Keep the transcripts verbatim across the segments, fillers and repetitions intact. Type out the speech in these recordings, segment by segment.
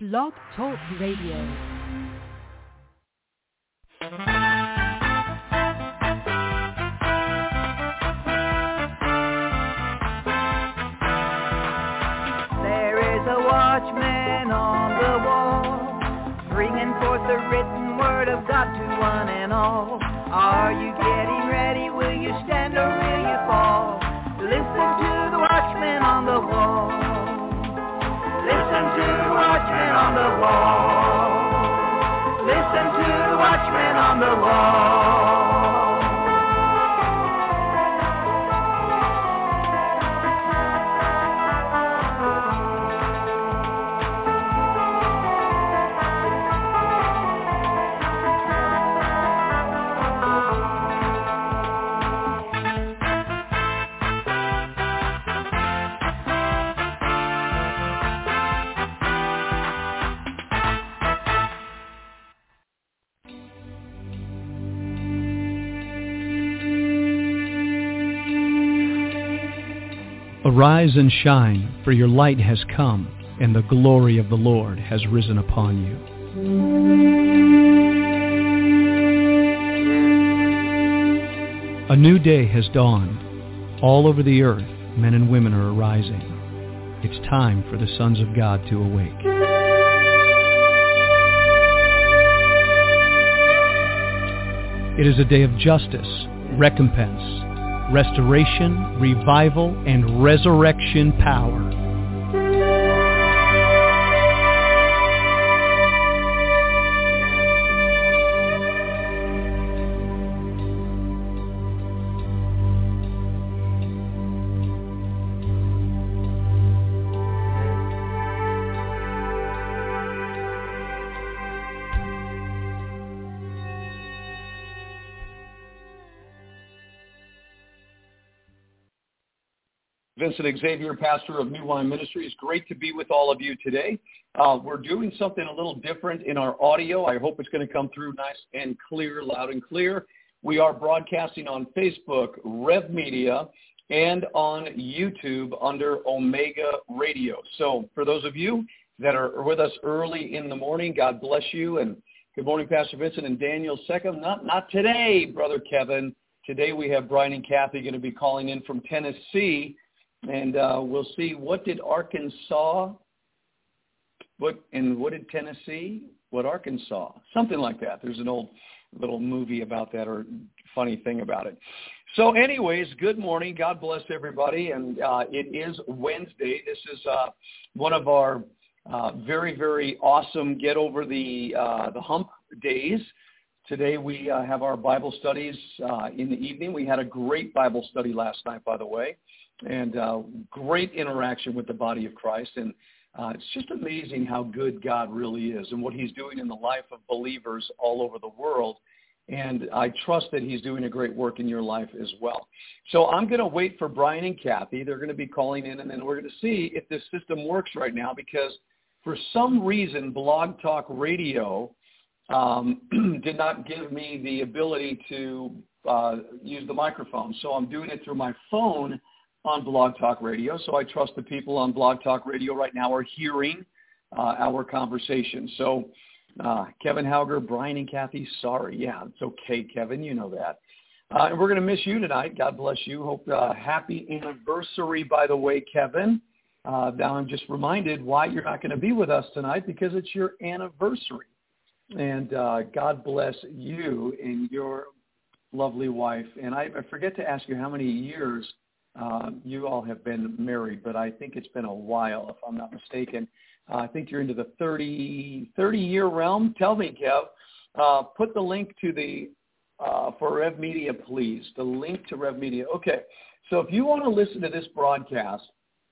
Blog Talk Radio. Watchman on the wall, bringing forth the written word of God to one and all. Are you getting ready? Will you stand or will you fall? Listen to the watchman on the wall. Listen to the watchman on the wall. Listen to the watchman on the wall. Arise and shine, for your light has come, and the glory of the Lord has risen upon you. A new day has dawned. All over the earth, men and women are arising. It's time for the sons of God to awake. It is a day of justice, recompense, restoration, revival, and resurrection power. Vincent Xavier, pastor of New Wine Ministries. Great to be with all of you today. Uh, we're doing something a little different in our audio. I hope it's going to come through nice and clear, loud and clear. We are broadcasting on Facebook, Rev Media, and on YouTube under Omega Radio. So for those of you that are with us early in the morning, God bless you. And good morning, Pastor Vincent and Daniel Second. Not, not today, Brother Kevin. Today we have Brian and Kathy going to be calling in from Tennessee. And uh, we'll see, what did Arkansas, what and what did Tennessee, what Arkansas, something like that. There's an old little movie about that, or funny thing about it. So anyways, good morning. God bless everybody. And uh, it is Wednesday. This is uh, one of our uh, very, very awesome get over the, uh, the hump days. Today we uh, have our Bible studies uh, in the evening. We had a great Bible study last night, by the way. And uh, great interaction with the body of Christ. And uh, it's just amazing how good God really is and what he's doing in the life of believers all over the world. And I trust that he's doing a great work in your life as well. So I'm going to wait for Brian and Kathy. They're going to be calling in, and then we're going to see if this system works right now, because for some reason Blog Talk Radio um, did not give me the ability to uh, use the microphone. So I'm doing it through my phone on Blog Talk Radio. So I trust the people on Blog Talk Radio right now are hearing uh, our conversation. So uh, Kevin Hauger, Brian and Kathy, sorry. Yeah, it's okay, Kevin. You know that. Uh, and we're going to miss you tonight. God bless you. Hope uh, happy anniversary, by the way, Kevin. Uh, now I'm just reminded why you're not going to be with us tonight, because it's your anniversary. And uh, God bless you and your lovely wife. And I, I forget to ask you how many years Uh, you all have been married, but I think it's been a while, if I'm not mistaken. Uh, I think you're into the thirty, thirty-year realm. Tell me, Kev. Uh, put the link to the, uh, for Rev Media, please. The link to Rev Media. Okay. So if you want to listen to this broadcast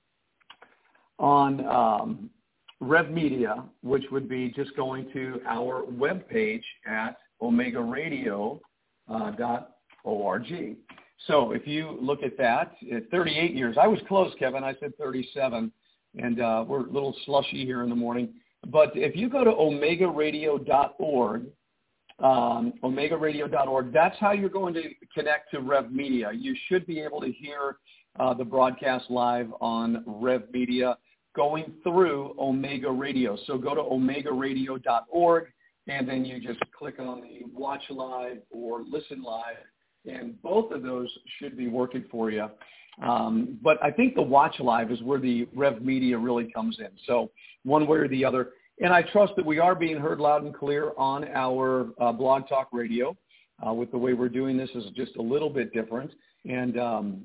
on um, Rev Media, which would be just going to our webpage at omega radio dot org. So if you look at that, thirty-eight years. I was close, Kevin. I said thirty-seven, and uh, we're a little slushy here in the morning. But if you go to omega radio dot org, um, omega radio dot org, that's how you're going to connect to Rev Media. You should be able to hear uh, the broadcast live on Rev Media. going through Omega Radio. So go to omega radio dot org, and then you just click on the Watch Live or Listen Live, and both of those should be working for you. Um, but I think the Watch Live is where the Rev Media really comes in. So one way or the other. And I trust that we are being heard loud and clear on our uh, Blog Talk Radio. Uh, with the way we're doing this is just a little bit different. And um,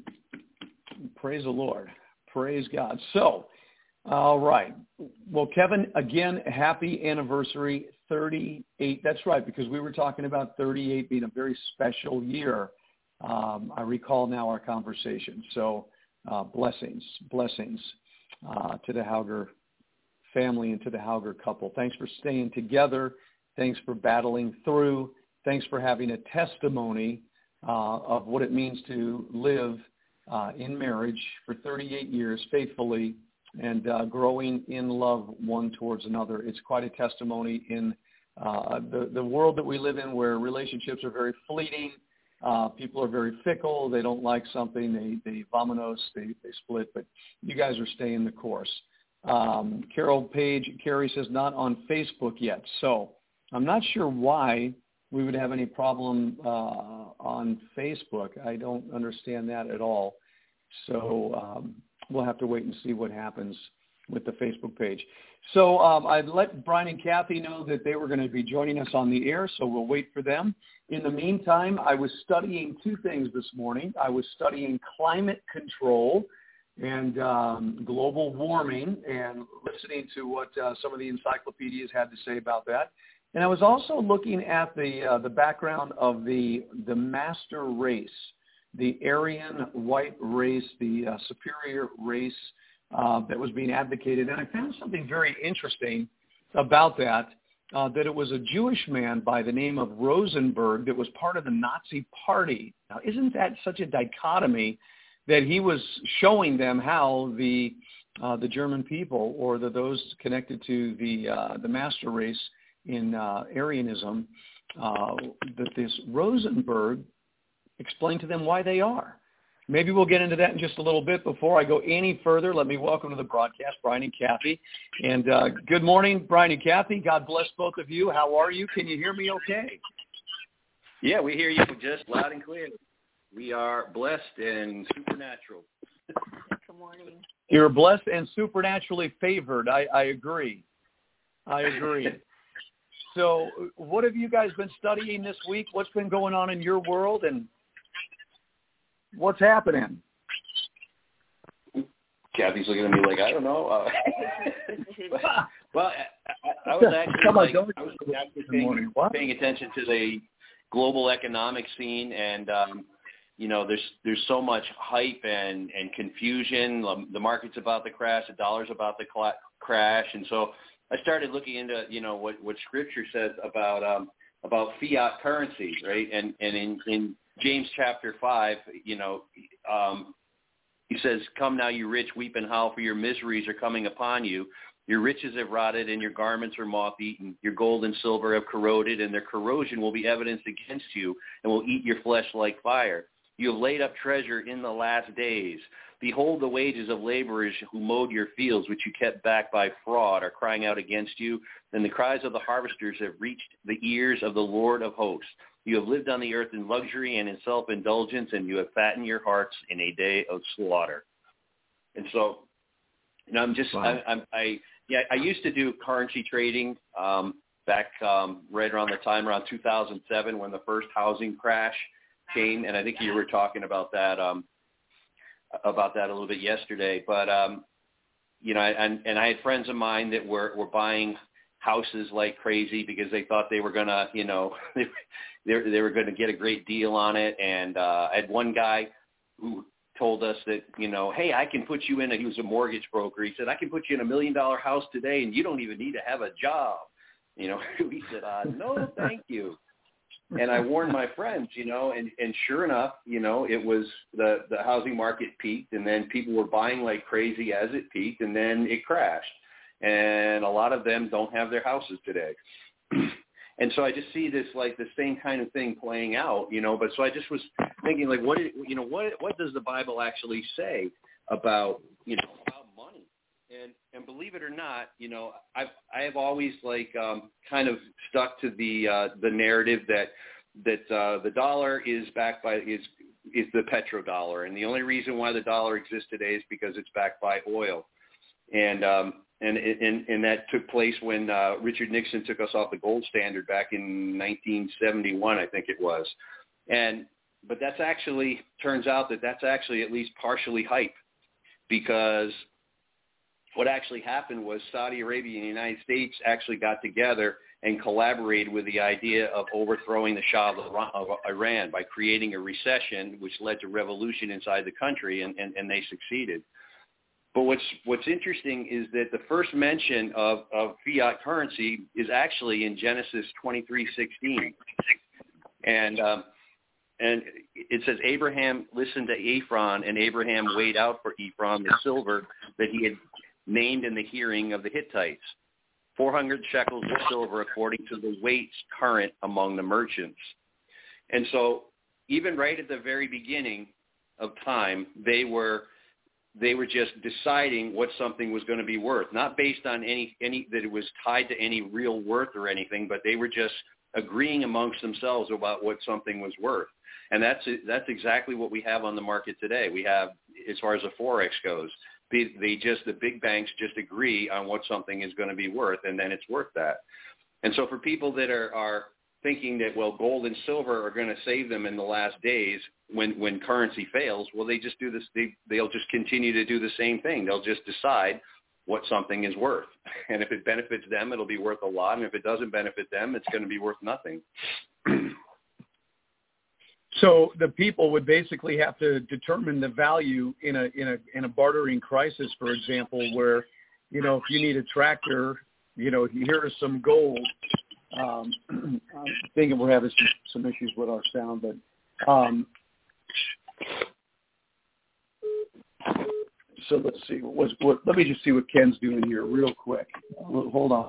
praise the Lord. Praise God. So, all right. Well, Kevin, again, happy anniversary, thirty-eight. That's right, because we were talking about thirty-eight being a very special year. Um, I recall now our conversation. So uh, blessings, blessings uh, to the Hauger family and to the Hauger couple. Thanks for staying together. Thanks for battling through. Thanks for having a testimony uh, of what it means to live uh, in marriage for thirty-eight years faithfully and uh, growing in love one towards another. It's quite a testimony in uh, the, the world that we live in, where relationships are very fleeting. Uh, people are very fickle. They don't like something. They, they vominos, they, they split. But you guys are staying the course. Um, Carol Page, Carrie says, not on Facebook yet. So I'm not sure why we would have any problem uh, on Facebook. I don't understand that at all. So um, we'll have to wait and see what happens with the Facebook page. So um, I'd let Brian and Kathy know that they were going to be joining us on the air, so we'll wait for them. In the meantime, I was studying two things this morning. I was studying climate control and um, global warming and listening to what uh, some of the encyclopedias had to say about that. And I was also looking at the uh, the background of the the master race, the Aryan white race, the uh, superior race uh, that was being advocated. And I found something very interesting about that, uh, that it was a Jewish man by the name of Rosenberg that was part of the Nazi Party. Now, isn't that such a dichotomy that he was showing them how the uh, the German people, or the, those connected to the uh, the master race in uh, Aryanism, uh, that this Rosenberg explained to them why they are. Maybe we'll get into that in just a little bit. Before I go any further, let me welcome to the broadcast Brian and Kathy. And uh, good morning, Brian and Kathy. God bless both of you. How are you? Can you hear me okay? Yeah, we hear you just loud and clear. We are blessed and supernatural. Good morning. You're blessed and supernaturally favored. I, I agree. I agree. So what have you guys been studying this week? What's been going on in your world, and what's happening? Kathy's looking at me like, I don't know. Uh, well, I, I was actually, like, I was actually paying, paying attention to the global economic scene, and um, you know, there's there's so much hype and, and confusion. Um, the market's about to crash, the dollar's about to cl- crash, and so I started looking into, you know, what, what Scripture says about um, about fiat currencies, right? And and in, in James chapter five, you know, um, he says, "Come now, you rich, weep and howl, for your miseries are coming upon you. Your riches have rotted, and your garments are moth-eaten. Your gold and silver have corroded, and their corrosion will be evidence against you, and will eat your flesh like fire. You have laid up treasure in the last days. Behold, the wages of laborers who mowed your fields, which you kept back by fraud, are crying out against you, and the cries of the harvesters have reached the ears of the Lord of hosts. You have lived on the earth in luxury and in self-indulgence, and you have fattened your hearts in a day of slaughter." And so, you know, I'm just, wow. I, I, I, yeah, I used to do currency trading um, back um, right around the time, around two thousand seven, when the first housing crash came, and I think you were talking about that, um, about that a little bit yesterday. But, um, you know, and, and I had friends of mine that were, were buying houses like crazy because they thought they were going to, you know, they, they were going to get a great deal on it. And uh, I had one guy who told us that, you know, hey, I can put you in, a, he was a mortgage broker. He said, I can put you in a million dollar house today and you don't even need to have a job. You know, we said, uh, no, thank you. And I warned my friends, you know, and, and sure enough, you know, it was the, the housing market peaked, and then people were buying like crazy as it peaked, and then it crashed. And a lot of them don't have their houses today. And so I just see this, like, the same kind of thing playing out, you know. But so I just was thinking, like, what, you know, what what does the Bible actually say about, you know, about money? And and believe it or not, you know, I've I have always like um, kind of stuck to the uh, the narrative that that uh, the dollar is backed by is is the petrodollar, and the only reason why the dollar exists today is because it's backed by oil, and um, and and and that took place when uh, Richard Nixon took us off the gold standard back in nineteen seventy-one, I think it was, and but that's actually turns out that that's actually at least partially hype, because what actually happened was Saudi Arabia and the United States actually got together and collaborated with the idea of overthrowing the Shah of Iran by creating a recession, which led to revolution inside the country, and, and, and they succeeded. But what's what's interesting is that the first mention of, of fiat currency is actually in Genesis twenty-three sixteen, and um, and it says Abraham listened to Ephron, and Abraham weighed out for Ephron the silver that he had named in the hearing of the Hittites, four hundred shekels of silver according to the weights current among the merchants. And so even right at the very beginning of time, they were they were just deciding what something was going to be worth, not based on any, any that it was tied to any real worth or anything, but they were just agreeing amongst themselves about what something was worth. And that's that's exactly what we have on the market today. We have, as far as the Forex goes, They, they just, the big banks just agree on what something is going to be worth, and then it's worth that. And so for people that are, are thinking that, well, gold and silver are going to save them in the last days when, when currency fails, well, they just do this. They, they'll just continue to do the same thing. They'll just decide what something is worth. And if it benefits them, it'll be worth a lot. And if it doesn't benefit them, it's going to be worth nothing. So the people would basically have to determine the value in a in a in a bartering crisis, for example, where, you know, if you need a tractor, you know, here is some gold. Um, I'm thinking we're having some, some issues with our sound, but um, so let's see. What, what, let me just see what Ken's doing here real quick. Hold on.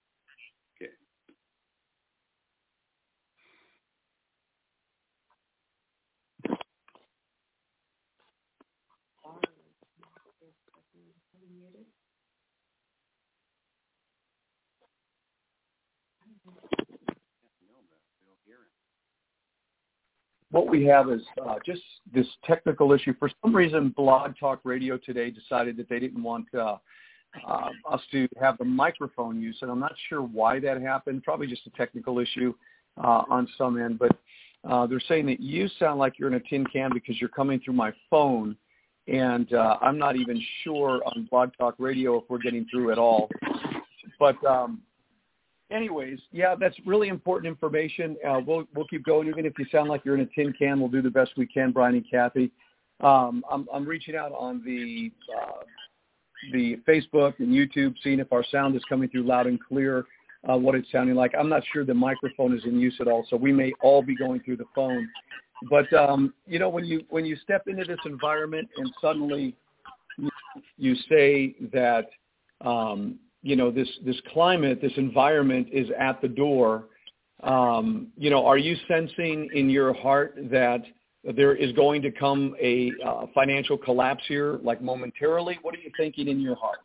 What we have is uh, just this technical issue. For some reason, Blog Talk Radio today decided that they didn't want uh, uh, us to have the microphone use, and I'm not sure why that happened. Probably just a technical issue uh, on some end. But uh, they're saying that you sound like you're in a tin can because you're coming through my phone, and uh, I'm not even sure on Blog Talk Radio if we're getting through at all. But um, anyways, yeah, that's really important information. Uh, we'll we'll keep going. Even if you sound like you're in a tin can, we'll do the best we can, Brian and Kathy. Um, I'm, I'm reaching out on the uh, the Facebook and YouTube, seeing if our sound is coming through loud and clear, uh, what it's sounding like. I'm not sure the microphone is in use at all, so we may all be going through the phone. But um, you know, when you when you step into this environment and suddenly you, you say that um, you know, this, this climate, this environment is at the door, um, you know, are you sensing in your heart that there is going to come a uh, financial collapse here, like momentarily? What are you thinking in your heart?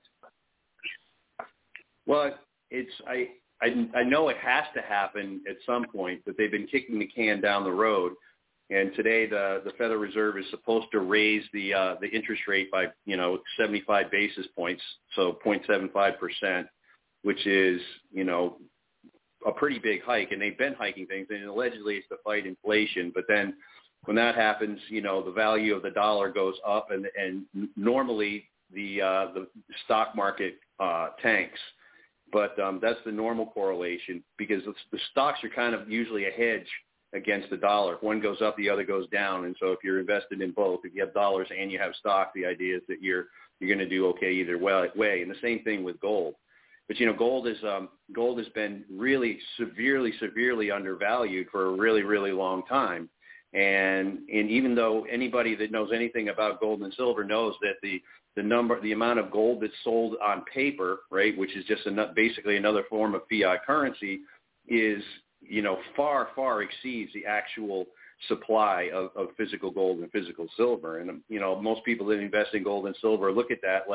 Well, it's, I, I, I know it has to happen at some point, but they've been kicking the can down the road. And today the, the Federal Reserve is supposed to raise the uh, the interest rate by, you know, seventy-five basis points, so zero point seven five percent, which is, you know, a pretty big hike. And they've been hiking things, and allegedly it's to fight inflation. But then when that happens, you know, the value of the dollar goes up, and, and normally the, uh, the stock market uh, tanks. But um, that's the normal correlation, because the, the stocks are kind of usually a hedge against the dollar. If one goes up, the other goes down. And so if you're invested in both, if you have dollars and you have stock, the idea is that you're you're going to do okay either way. And the same thing with gold. But, you know, gold is um, gold has been really severely, severely undervalued for a really, really long time. And and even though anybody that knows anything about gold and silver knows that the the number, the amount of gold that's sold on paper, right, which is just a, basically another form of fiat currency, is, you know, far, far exceeds the actual supply of, of physical gold and physical silver. And, you know, most people that invest in gold and silver look at that like,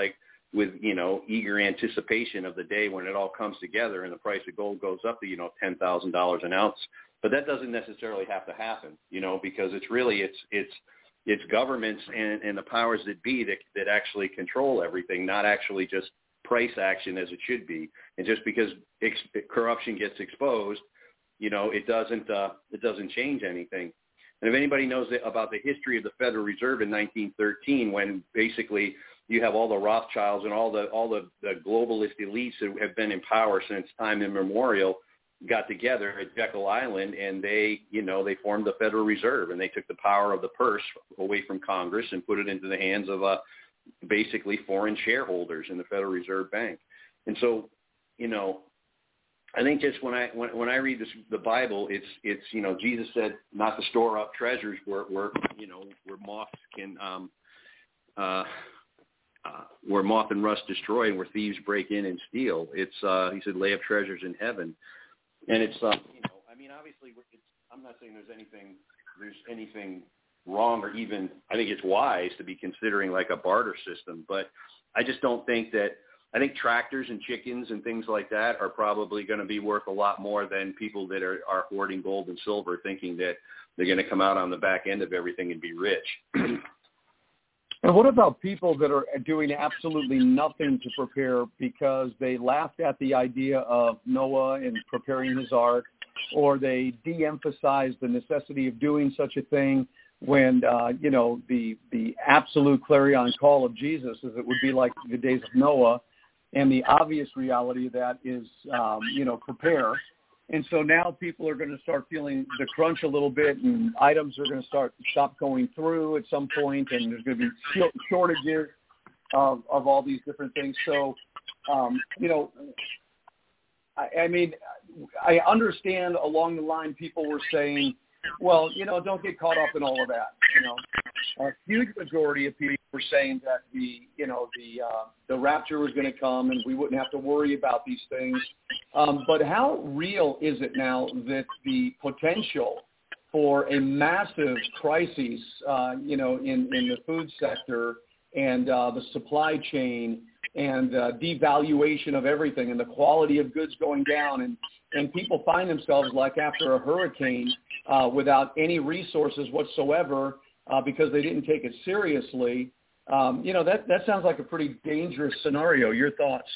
with, you know, eager anticipation of the day when it all comes together and the price of gold goes up to, you know, ten thousand dollars an ounce. But that doesn't necessarily have to happen, you know, because it's really, it's, it's, it's governments and, and the powers that be that, that actually control everything, not actually just price action as it should be. And just because ex- corruption gets exposed, you know, it doesn't, uh, it doesn't change anything. And if anybody knows about the history of the Federal Reserve in nineteen thirteen, when basically you have all the Rothschilds and all the all the, the globalist elites that have been in power since time immemorial got together at Jekyll Island, and they, you know, they formed the Federal Reserve, and they took the power of the purse away from Congress and put it into the hands of uh, basically foreign shareholders in the Federal Reserve Bank. And so, you know, I think just when I when, when I read this, the Bible, it's it's you know, Jesus said not to store up treasures where where you know where moths can um, uh, uh, where moth and rust destroy and where thieves break in and steal. It's uh, he said lay up treasures in heaven, and it's uh, you know I mean obviously it's, I'm not saying there's anything there's anything wrong or even I think it's wise to be considering like a barter system, but I just don't think that. I think tractors and chickens and things like that are probably going to be worth a lot more than people that are, are hoarding gold and silver thinking that they're going to come out on the back end of everything and be rich. And what about people that are doing absolutely nothing to prepare because they laughed at the idea of Noah and preparing his ark, or they de-emphasized the necessity of doing such a thing when, uh, you know, the, the absolute clarion call of Jesus is it would be like the days of Noah. And the obvious reality of that is, um, you know, prepare. And so now people are going to start feeling the crunch a little bit, and items are going to start stop going through at some point, and there's going to be shortages of, of all these different things. So, um, you know, I, I mean, I understand along the line people were saying, well, you know, don't get caught up in all of that. You know, a huge majority of people were saying that the, you know, the uh, the rapture was going to come and we wouldn't have to worry about these things. Um, but how real is it now that the potential for a massive crisis, uh, you know, in, in the food sector and uh, the supply chain and uh, devaluation of everything and the quality of goods going down, and, and people find themselves like after a hurricane uh, without any resources whatsoever uh, because they didn't take it seriously. Um, you know, that, that sounds like a pretty dangerous scenario. Your thoughts?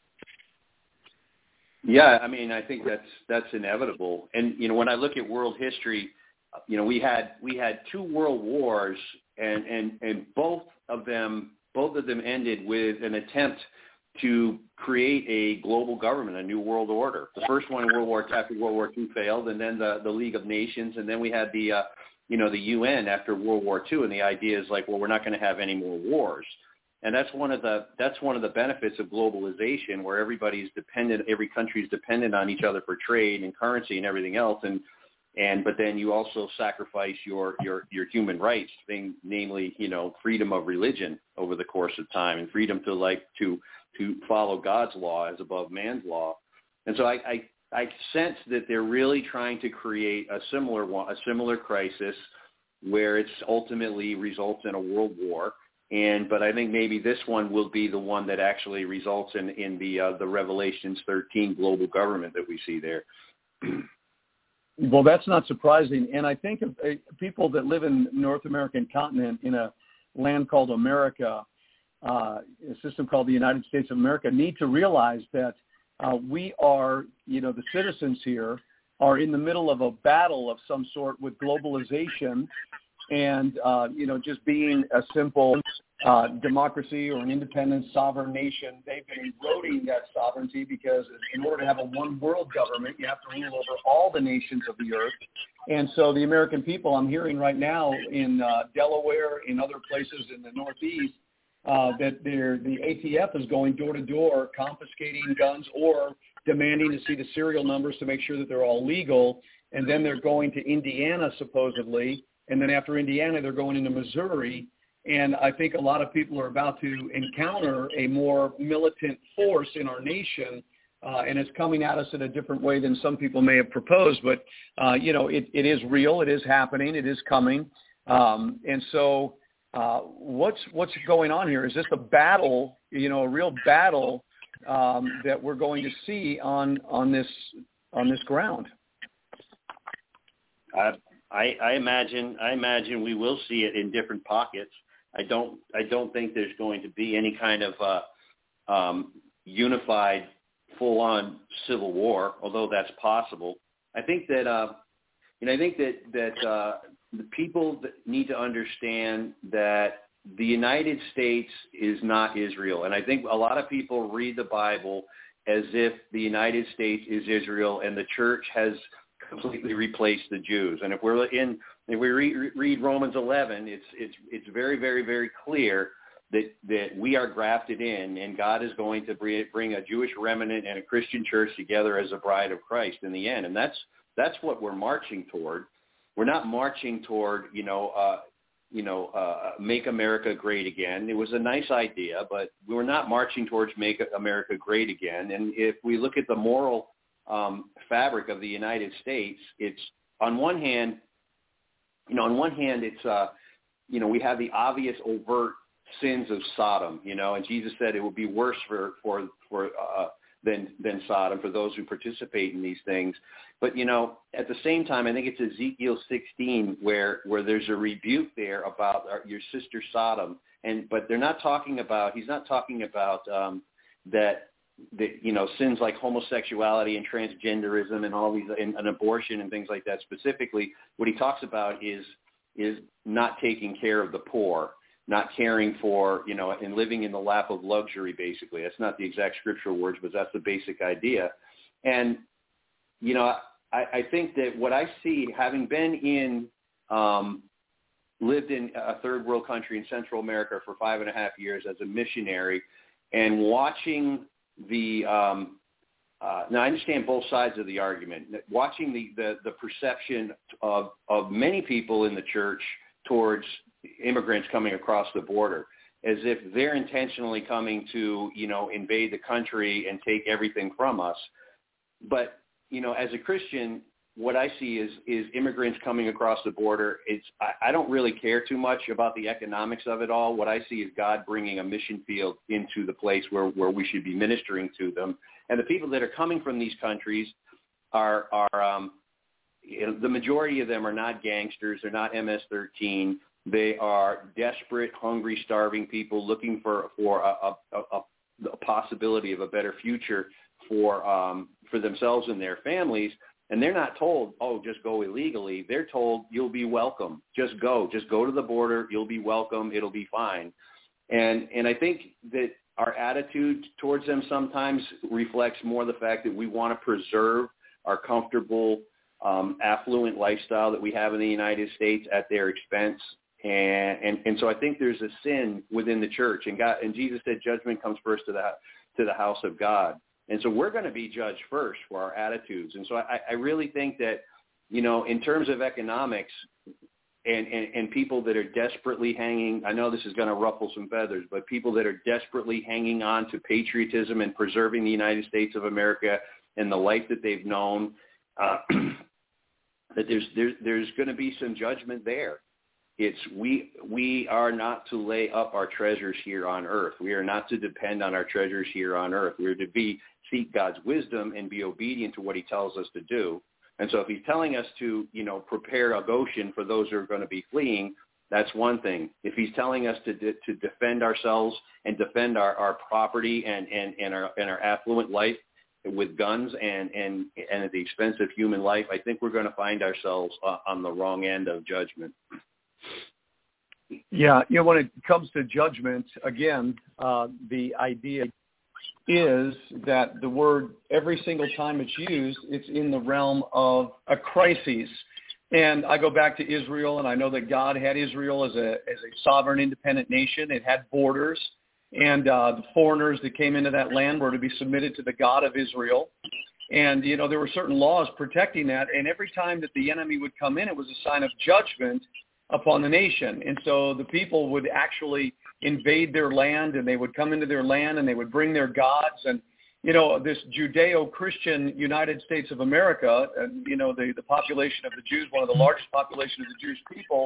Yeah, I mean, I think that's that's inevitable. And, you know, when I look at world history, you know, we had we had two world wars, and, and, and both of them both of them ended with an attempt to create a global government, a new world order. The first one in World War after World War Two failed, and then the, the League of Nations, and then we had the uh, you know the U N after World War Two. And the idea is like, well, we're not going to have any more wars. And that's one of the that's one of the benefits of globalization, where everybody's dependent, every country is dependent on each other for trade and currency and everything else. And and but then you also sacrifice your your your human rights, thing, namely, you know, freedom of religion over the course of time, and freedom to like to to follow God's law as above man's law. And so I I, I sense that they're really trying to create a similar one, a similar crisis, where it's ultimately results in a world war. And but I think maybe this one will be the one that actually results in in the uh, the Revelations thirteen global government that we see there. Well, that's not surprising. And I think of uh, people that live in North American continent in a land called America, uh, a system called the United States of America, need to realize that uh, we are, you know, the citizens here are in the middle of a battle of some sort with globalization. And, uh, you know, just being a simple uh, democracy or an independent sovereign nation, they've been eroding that sovereignty because in order to have a one world government, you have to rule over all the nations of the earth. And so the American people, I'm hearing right now in uh, Delaware, in other places in the Northeast, uh, that the A T F is going door to door, confiscating guns or demanding to see the serial numbers to make sure that they're all legal. And then they're going to Indiana, supposedly. And then after Indiana, they're going into Missouri. And I think a lot of people are about to encounter a more militant force in our nation, uh, and it's coming at us in a different way than some people may have proposed. But, uh, you know, it, it is real. It is happening. It is coming. Um, and so uh, what's what's going on here? Is this a battle, you know, a real battle um, that we're going to see on on this on this ground? I, I, I imagine I imagine we will see it in different pockets. I don't I don't think there's going to be any kind of uh, um, unified, full-on civil war, although that's possible. I think that uh, you know I think that that uh, the people that need to understand that the United States is not Israel, and I think a lot of people read the Bible as if the United States is Israel and the church has completely replaced the Jews. And if we're in, if we re- read Romans eleven, it's it's it's very very very clear that that we are grafted in, and God is going to bring a Jewish remnant and a Christian church together as a bride of Christ in the end. And that's that's what we're marching toward. We're not marching toward, you know, uh, you know, uh, make America great again. It was a nice idea, but we're not marching towards make America great again. And if we look at the moral um, fabric of the United States, it's on one hand, you know, on one hand, it's, uh, you know, we have the obvious overt sins of Sodom, you know, and Jesus said it would be worse for for for uh, than than Sodom for those who participate in these things. But you know, at the same time, I think it's Ezekiel sixteen where where there's a rebuke there about our, your sister Sodom, and but they're not talking about. He's not talking about um, that. that you know, sins like homosexuality and transgenderism and all these and, and abortion and things like that specifically. What he talks about is is not taking care of the poor, not caring for, you know, and living in the lap of luxury, basically. That's not the exact scriptural words, but that's the basic idea. And, you know, I, I think that what I see, having been in, um, lived in a third world country in Central America for five and a half years as a missionary, and watching the, um, uh, now I understand both sides of the argument, watching the, the, the perception of, of many people in the church towards immigrants coming across the border as if they're intentionally coming to, you know, invade the country and take everything from us. But, you know, as a Christian, what I see is is immigrants coming across the border. It's I, I don't really care too much about the economics of it all. What I see is God bringing a mission field into the place where, where we should be ministering to them. And the people that are coming from these countries are, are um, you know, the majority of them are not gangsters. They're not M S thirteen. They are desperate, hungry, starving people looking for for a, a, a, a possibility of a better future for um, for themselves and their families. And they're not told, oh, just go illegally. They're told, you'll be welcome. Just go. Just go to the border. You'll be welcome. It'll be fine. And and I think that our attitude towards them sometimes reflects more the fact that we want to preserve our comfortable, um, affluent lifestyle that we have in the United States at their expense. And, and and so I think there's a sin within the church. And God and Jesus said judgment comes first to the to the house of God. And so we're going to be judged first for our attitudes. And so I, I really think that, you know, in terms of economics and, and, and people that are desperately hanging, I know this is going to ruffle some feathers, but people that are desperately hanging on to patriotism and preserving the United States of America and the life that they've known, uh, that there's, there's, there's going to be some judgment there. It's we we are not to lay up our treasures here on earth. We are not to depend on our treasures here on earth. We are to be seek God's wisdom and be obedient to what he tells us to do. And so if he's telling us to, you know, prepare a Goshen for those who are going to be fleeing, that's one thing. If he's telling us to de- to defend ourselves and defend our, our property and, and, and our and our affluent life with guns and, and, and at the expense of human life, I think we're going to find ourselves uh, on the wrong end of judgment. Yeah, you know, when it comes to judgment, again, uh, the idea is that the word, every single time it's used, it's in the realm of a crisis. And I go back to Israel, and I know that God had Israel as a as a sovereign, independent nation. It had borders, and uh, the foreigners that came into that land were to be submitted to the God of Israel. And, you know, there were certain laws protecting that, and every time that the enemy would come in, it was a sign of judgment upon the nation. And so the people would actually invade their land, and they would come into their land, and they would bring their gods. And, you know, this Judeo-Christian United States of America, and, you know, the, the population of the Jews, one of the largest populations of the Jewish people,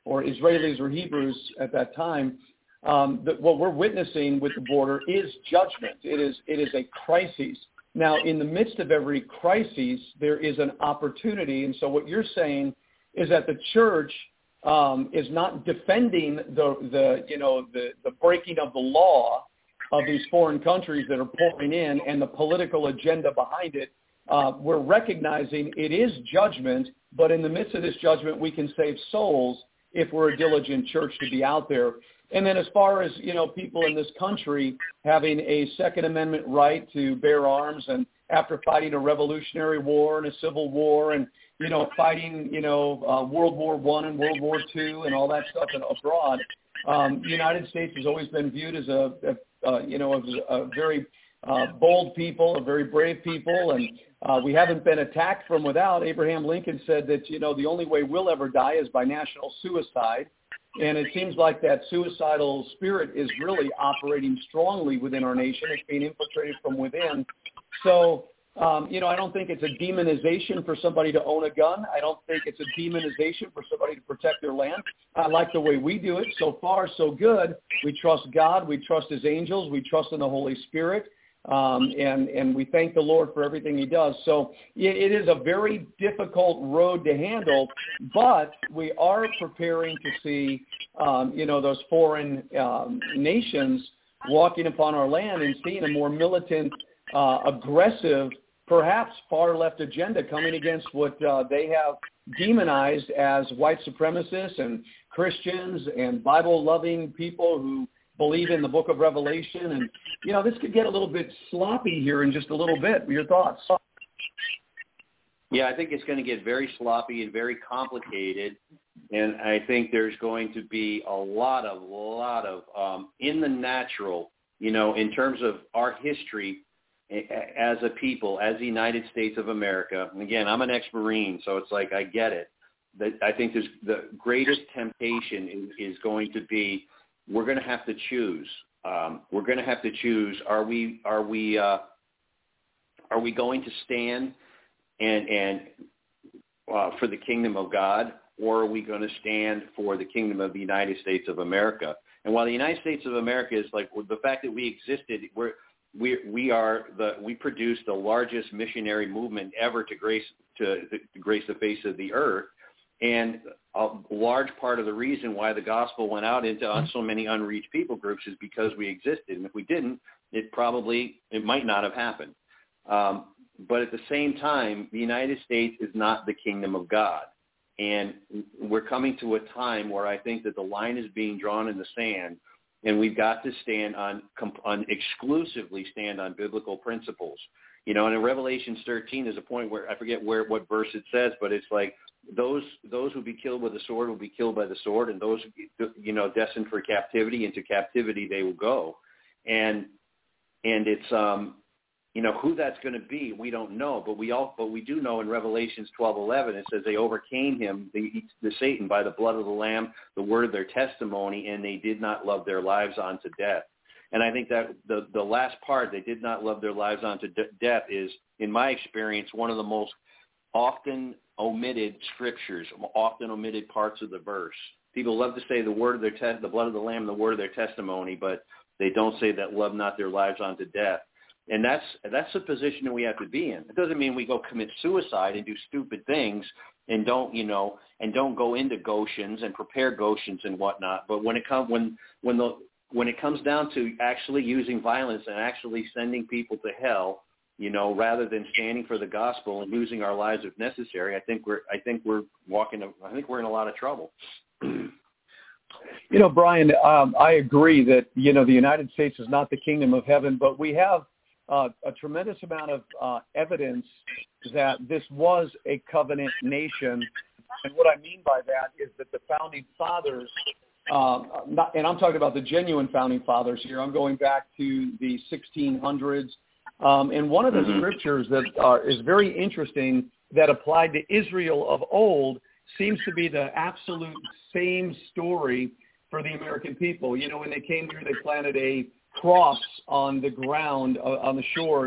or Israelis or Hebrews at that time, um, that what we're witnessing with the border is judgment. It is it is a crisis. Now, in the midst of every crisis, there is an opportunity. And so what you're saying is that the church um, is not defending the, the you know, the, the breaking of the law of these foreign countries that are pouring in and the political agenda behind it. Uh, we're recognizing it is judgment, but in the midst of this judgment, we can save souls if we're a diligent church to be out there. And then as far as, you know, people in this country having a Second Amendment right to bear arms, and after fighting a Revolutionary War and a Civil War and, you know, fighting, you know, uh, World War One and World War Two and all that stuff abroad, um, the United States has always been viewed as a, a uh, you know, as a very uh, bold people, a very brave people, and uh, we haven't been attacked from without. Abraham Lincoln said that, you know, the only way we'll ever die is by national suicide. And it seems like that suicidal spirit is really operating strongly within our nation. It's being infiltrated from within. So, um, you know, I don't think it's a demonization for somebody to own a gun. I don't think it's a demonization for somebody to protect their land. I like the way we do it. So far, so good. We trust God. We trust his angels. We trust in the Holy Spirit. Um, and, and we thank the Lord for everything he does. So it, it is a very difficult road to handle, but we are preparing to see, um, you know, those foreign um, nations walking upon our land and seeing a more militant, uh, aggressive, perhaps far-left agenda coming against what uh, they have demonized as white supremacists and Christians and Bible-loving people who believe in the book of Revelation. And, you know, this could get a little bit sloppy here in just a little bit. Your thoughts? Yeah, I think it's going to get very sloppy and very complicated. And I think there's going to be a lot of, lot of, um, in the natural, you know, in terms of our history as a people, as the United States of America. And again, I'm an ex-Marine, so it's like I get it. That I think there's the greatest temptation is, is going to be, we're going to have to choose. Um, we're going to have to choose. Are we are we uh, are we going to stand and and uh, for the kingdom of God, or are we going to stand for the kingdom of the United States of America? And while the United States of America is like the fact that we existed, we're we we are the we produced the largest missionary movement ever to grace to, to grace the face of the earth. And a large part of the reason why the gospel went out into so many unreached people groups is because we existed. And if we didn't, it probably, it might not have happened. Um, but at the same time, the United States is not the kingdom of God. And we're coming to a time where I think that the line is being drawn in the sand, and we've got to stand on, on exclusively stand on biblical principles. You know, and in Revelation thirteen, there's a point where, I forget where what verse it says, but it's like, those those who be killed with the sword will be killed by the sword, and those, you know, destined for captivity, into captivity they will go. And and it's um you know, who that's going to be, we don't know, but we all but we do know in Revelations twelve eleven it says they overcame him, the, the Satan, by the blood of the Lamb, the word of their testimony, and they did not love their lives unto death. And I think that the the last part, they did not love their lives unto de- death, is, in my experience, one of the most often omitted scriptures, often omitted parts of the verse. People love to say the word of their te- the blood of the Lamb, the word of their testimony, but they don't say that love not their lives unto death. And that's that's the position that we have to be in. It doesn't mean we go commit suicide and do stupid things and don't, you know, and don't go into Goshens and prepare Goshens and whatnot. But when it comes when when the when it comes down to actually using violence and actually sending people to hell, you know, rather than standing for the gospel and losing our lives if necessary, I think we're I think we're walking. I think we're in a lot of trouble. You know, Brian, um, I agree that, you know, the United States is not the kingdom of heaven, but we have uh, a tremendous amount of uh, evidence that this was a covenant nation. And what I mean by that is that the founding fathers, um, not, and I'm talking about the genuine founding fathers here, I'm going back to the sixteen hundreds. Um, and one of the mm-hmm. scriptures that are, is very interesting that applied to Israel of old seems to be the absolute same story for the American people. You know, when they came here, they planted a cross on the ground, uh, on the shores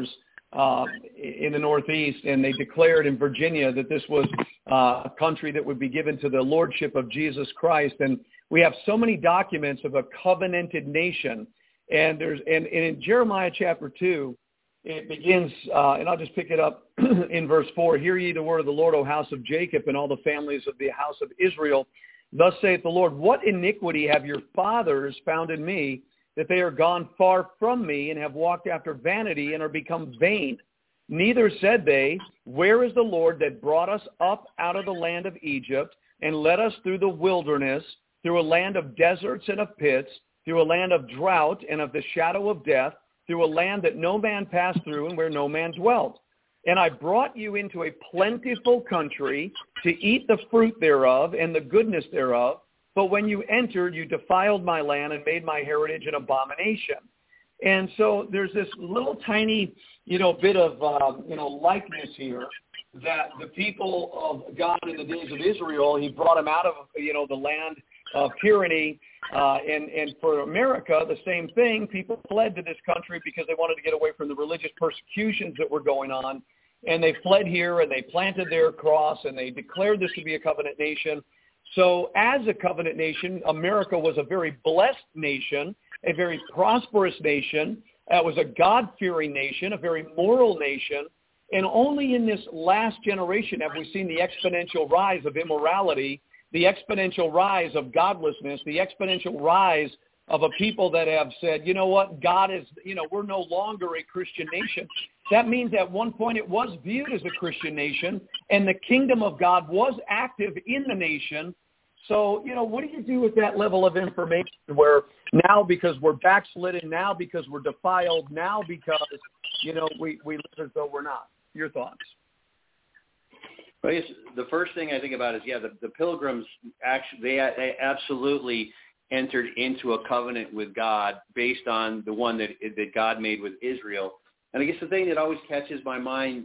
uh, in the Northeast, and they declared in Virginia that this was uh, a country that would be given to the lordship of Jesus Christ. And we have so many documents of a covenanted nation. And there's and, and in Jeremiah chapter two, it begins, uh, and I'll just pick it up in verse four. Hear ye the word of the Lord, O house of Jacob, and all the families of the house of Israel. Thus saith the Lord, what iniquity have your fathers found in me, that they are gone far from me, and have walked after vanity, and are become vain? Neither said they, where is the Lord that brought us up out of the land of Egypt, and led us through the wilderness, through a land of deserts and of pits, through a land of drought and of the shadow of death, through a land that no man passed through, and where no man dwelt? And I brought you into a plentiful country to eat the fruit thereof and the goodness thereof. But when you entered, you defiled my land and made my heritage an abomination. And so there's this little tiny, you know, bit of, um, you know, likeness here that the people of God in the days of Israel, he brought them out of, you know, the land of tyranny. Uh, and, and for America, the same thing. People fled to this country because they wanted to get away from the religious persecutions that were going on. And they fled here, and they planted their cross, and they declared this to be a covenant nation. So as a covenant nation, America was a very blessed nation, a very prosperous nation. It was a God-fearing nation, a very moral nation. And only in this last generation have we seen the exponential rise of immorality, the exponential rise of godlessness, the exponential rise of a people that have said, you know what, God is, you know, we're no longer a Christian nation. That means at one point it was viewed as a Christian nation, and the kingdom of God was active in the nation. So, you know, what do you do with that level of information where now because we're backslidden, now because we're defiled, now because, you know, we, we live as though we're not? Your thoughts? Well, I guess the first thing I think about is, yeah, the, the Pilgrims, actually, they, they absolutely entered into a covenant with God based on the one that that God made with Israel. And I guess the thing that always catches my mind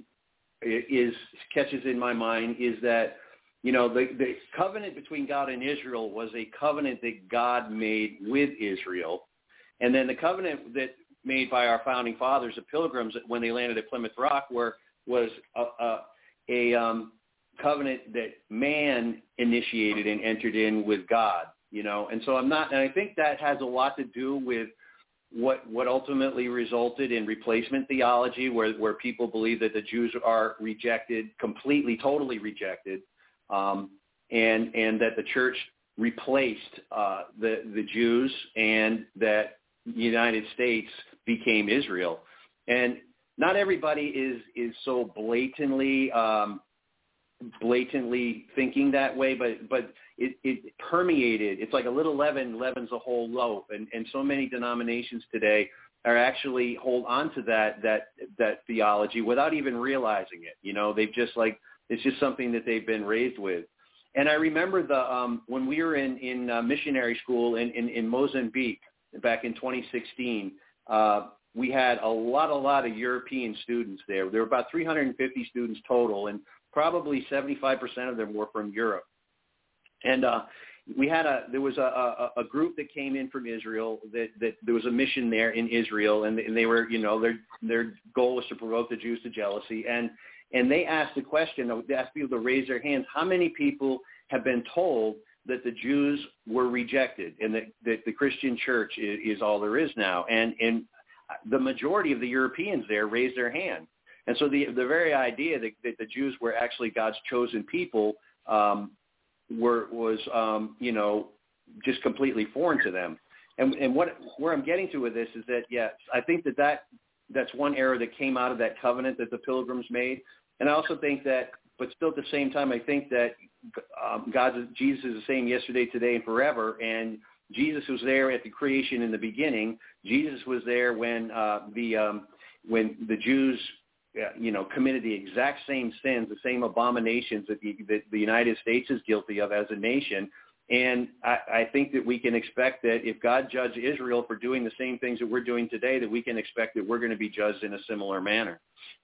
is catches in my mind is that, you know, the, the covenant between God and Israel was a covenant that God made with Israel. And then the covenant that made by our founding fathers, the Pilgrims, when they landed at Plymouth Rock, were, was a, a, a um, covenant that man initiated and entered in with God. You know, and so I'm not, and I think that has a lot to do with what what ultimately resulted in replacement theology, where where people believe that the Jews are rejected, completely, totally rejected, um, and and that the church replaced uh, the the Jews, and that the United States became Israel. And not everybody is is so blatantly um, blatantly thinking that way, but but it, it permeated. It's like a little leaven leavens a whole loaf, and, and so many denominations today are actually hold on to that that that theology without even realizing it. You know, they've just like it's just something that they've been raised with. And I remember the um, when we were in in uh, missionary school in, in in Mozambique back in twenty sixteen. Uh, we had a lot a lot of European students there. There were about three hundred fifty students total, and probably seventy-five percent of them were from Europe. And uh, we had a there was a, a, a group that came in from Israel. That, that there was a mission there in Israel, and, and they were, you know, their their goal was to provoke the Jews to jealousy. And and they asked the question, they asked people to raise their hands. How many people have been told that the Jews were rejected and that, that the Christian church is, is all there is now? And and the majority of the Europeans there raised their hand. And so the the very idea that, that the Jews were actually God's chosen people um, were was um, you know just completely foreign to them. And and what where I'm getting to with this is that yes, I think that, that that's one error that came out of that covenant that the Pilgrims made. And I also think that, but still at the same time, I think that um, God, Jesus is the same yesterday, today, and forever. And Jesus was there at the creation in the beginning. Jesus was there when uh, the um, when the Jews, you know, committed the exact same sins, the same abominations that the, that the United States is guilty of as a nation. And I, I think that we can expect that if God judged Israel for doing the same things that we're doing today, that we can expect that we're going to be judged in a similar manner.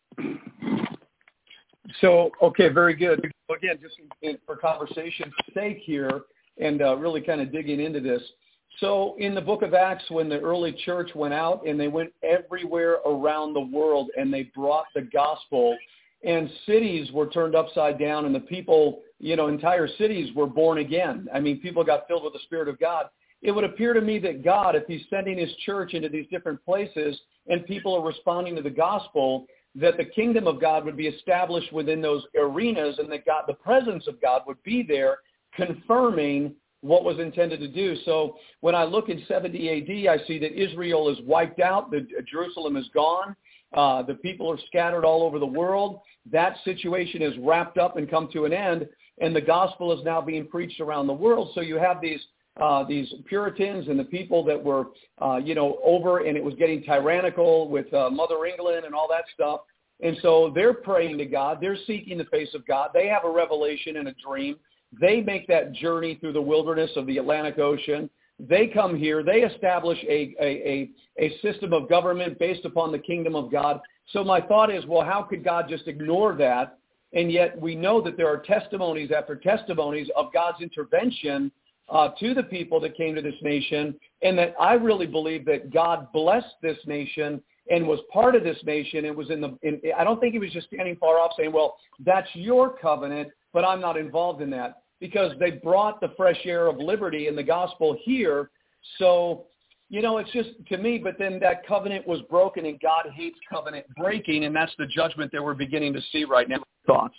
So, okay, very good. Again, just in, for conversation's sake here and uh, really kind of digging into this. So in the book of Acts, when the early church went out and they went everywhere around the world and they brought the gospel, and cities were turned upside down, and the people, you know, entire cities were born again. I mean, people got filled with the Spirit of God. It would appear to me that God, if he's sending his church into these different places and people are responding to the gospel, that the kingdom of God would be established within those arenas, and that God, the presence of God would be there confirming what was intended to do. So when I look in seventy A D, I see that Israel is wiped out, the, Jerusalem is gone, uh, the people are scattered all over the world. That situation is wrapped up and come to an end, and the gospel is now being preached around the world. So you have these uh, these Puritans and the people that were, uh, you know, over, and it was getting tyrannical with uh, Mother England and all that stuff. And so they're praying to God. They're seeking the face of God. They have a revelation and a dream. They make that journey through the wilderness of the Atlantic Ocean. They come here. They establish a, a, a, a system of government based upon the kingdom of God. So my thought is, well, how could God just ignore that? And yet we know that there are testimonies after testimonies of God's intervention uh, to the people that came to this nation, and that I really believe that God blessed this nation and was part of this nation. It was in the. In, I don't think he was just standing far off saying, well, that's your covenant, but I'm not involved in that, because they brought the fresh air of liberty and the gospel here. So, you know, it's just to me, but then that covenant was broken, and God hates covenant breaking, and that's the judgment that we're beginning to see right now. Thoughts?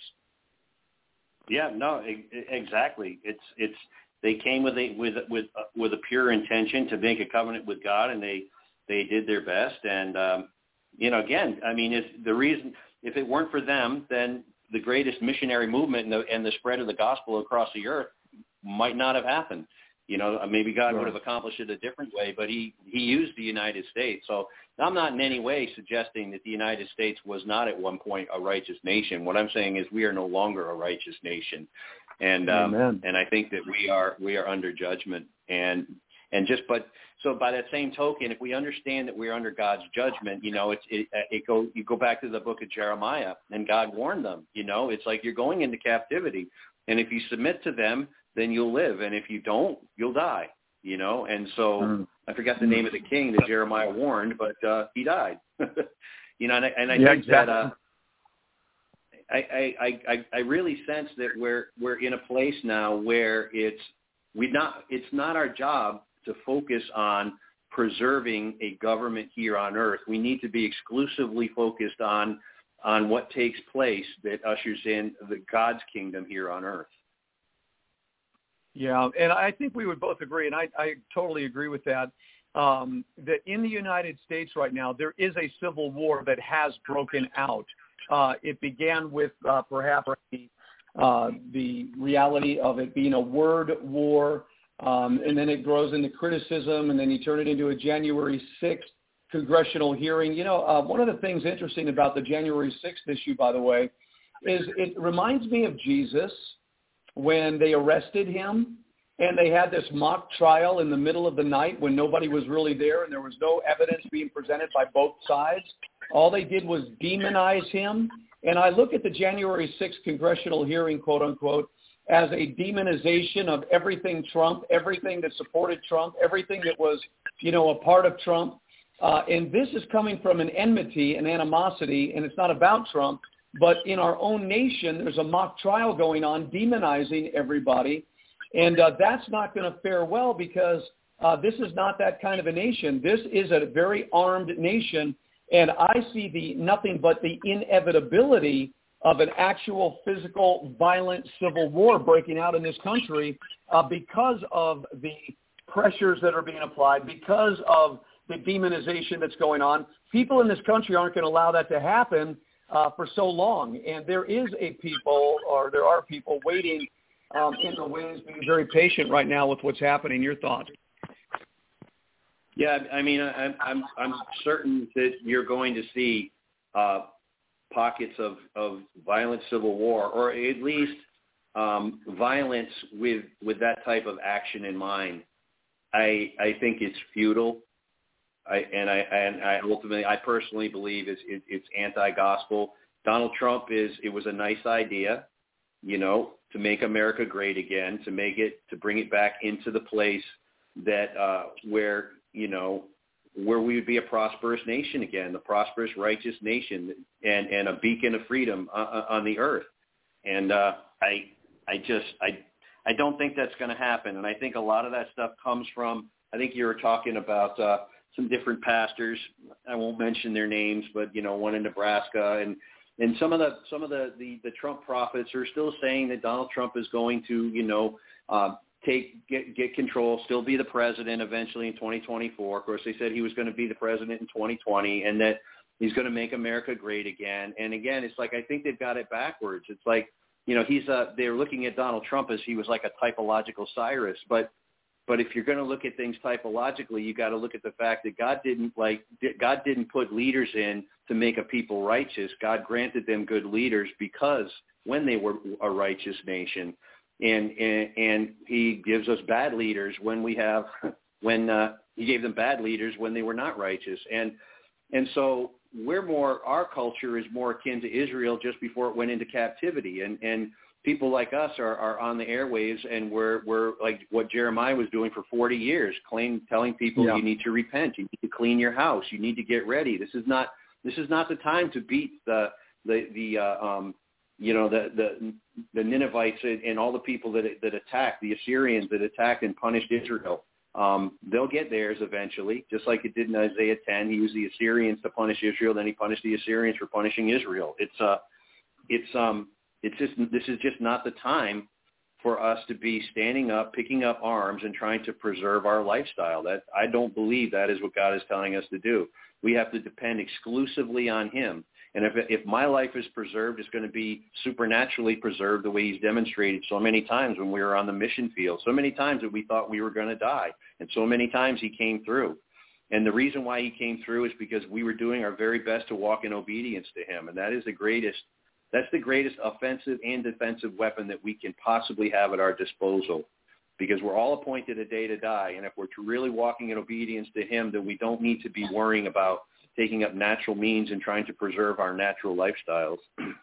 Yeah, no, exactly. It's it's they came with a with with uh, with a pure intention to make a covenant with God, and they they did their best. And um, you know, again, I mean, if the reason if it weren't for them, then the greatest missionary movement and the, and the spread of the gospel across the earth might not have happened. You know, maybe God right. would have accomplished it a different way, but he, he used the United States. So I'm not in any way suggesting that the United States was not at one point a righteous nation. What I'm saying is we are no longer a righteous nation. And, um, and I think that we are, we are under judgment. And, and just, but so by that same token, if we understand that we're under God's judgment, you know, it's, it, it go, you go back to the book of Jeremiah, and God warned them, you know, it's like you're going into captivity. And if you submit to them, then you'll live. And if you don't, you'll die, you know? And so mm. I forgot the name of the king that Jeremiah warned, but uh, he died, you know, and I, and I yeah, think exactly. that uh, I, I, I, I really sense that we're, we're in a place now where it's, we not, it's not our job to focus on preserving a government here on earth. We need to be exclusively focused on, on what takes place that ushers in the God's kingdom here on earth. Yeah, and I think we would both agree, and I, I totally agree with that, um, that in the United States right now, there is a civil war that has broken out. Uh, it began with uh, perhaps the, uh, the reality of it being a word war, um, and then it grows into criticism, and then you turn it into a January sixth congressional hearing. You know, uh, one of the things interesting about the January sixth issue, by the way, is it reminds me of Jesus when they arrested him and they had this mock trial in the middle of the night when nobody was really there and there was no evidence being presented by both sides. All they did was demonize him. And I look at the January sixth congressional hearing, quote unquote, as a demonization of everything Trump, everything that supported Trump, everything that was, you know, a part of Trump. Uh, and this is coming from an enmity, an animosity, and it's not about Trump. But in our own nation, there's a mock trial going on demonizing everybody. And uh, that's not going to fare well, because uh, this is not that kind of a nation. This is a very armed nation. And I see the nothing but the inevitability of an actual physical, violent civil war breaking out in this country uh, because of the pressures that are being applied, because of the demonization that's going on. People in this country aren't going to allow that to happen Uh, for so long. And there is a people, or there are people waiting um, in the wings, being very patient right now with what's happening. Your thoughts? Yeah, I mean, I, I'm I'm certain that you're going to see uh, pockets of, of violent civil war, or at least um, violence with with that type of action in mind. I I think it's futile. I, and I and I ultimately, I personally believe it's it, it's anti-gospel. Donald Trump is. It was a nice idea, you know, to make America great again, to make it, to bring it back into the place that uh, where, you know, where we would be a prosperous nation again, the prosperous, righteous nation, and, and a beacon of freedom uh, on the earth. And uh, I, I just, I, I don't think that's going to happen. And I think a lot of that stuff comes from, I think you were talking about uh, some different pastors. I won't mention their names, but, you know, one in Nebraska, and, and some of the, some of the, the, the Trump prophets are still saying that Donald Trump is going to, you know, uh, take get get control, still be the president eventually in twenty twenty-four. Of course, they said he was going to be the president in twenty twenty, and that he's going to make America great again. And again, it's like I think they've got it backwards. It's like, you know, he's uh they're looking at Donald Trump as he was like a typological Cyrus, but but if you're going to look at things typologically, you got to look at the fact that God didn't like God didn't put leaders in to make a people righteous. God granted them good leaders because when they were a righteous nation. And, and and he gives us bad leaders when we have when uh, he gave them bad leaders when they were not righteous. And and so we're more our culture is more akin to Israel just before it went into captivity. And and people like us are, are on the airwaves, and we're we're like what Jeremiah was doing for forty years, claim, telling people yeah. you need to repent, you need to clean your house, you need to get ready. This is not this is not the time to beat the the the uh, um, you know, the, the, the Ninevites and, and all the people that, that attacked, the Assyrians that attacked and punished Israel. Um, they'll get theirs eventually, just like it did in Isaiah ten. He used the Assyrians to punish Israel, then he punished the Assyrians for punishing Israel. It's, uh, it's, um, it's just, this is just not the time for us to be standing up, picking up arms, and trying to preserve our lifestyle. That I don't believe that is what God is telling us to do. We have to depend exclusively on him. And if if my life is preserved, it's going to be supernaturally preserved the way he's demonstrated so many times when we were on the mission field, so many times that we thought we were going to die, and so many times he came through. And the reason why he came through is because we were doing our very best to walk in obedience to him, and that is the greatest, that's the greatest offensive and defensive weapon that we can possibly have at our disposal, because we're all appointed a day to die, and if we're really walking in obedience to him, then we don't need to be worrying about taking up natural means and trying to preserve our natural lifestyles.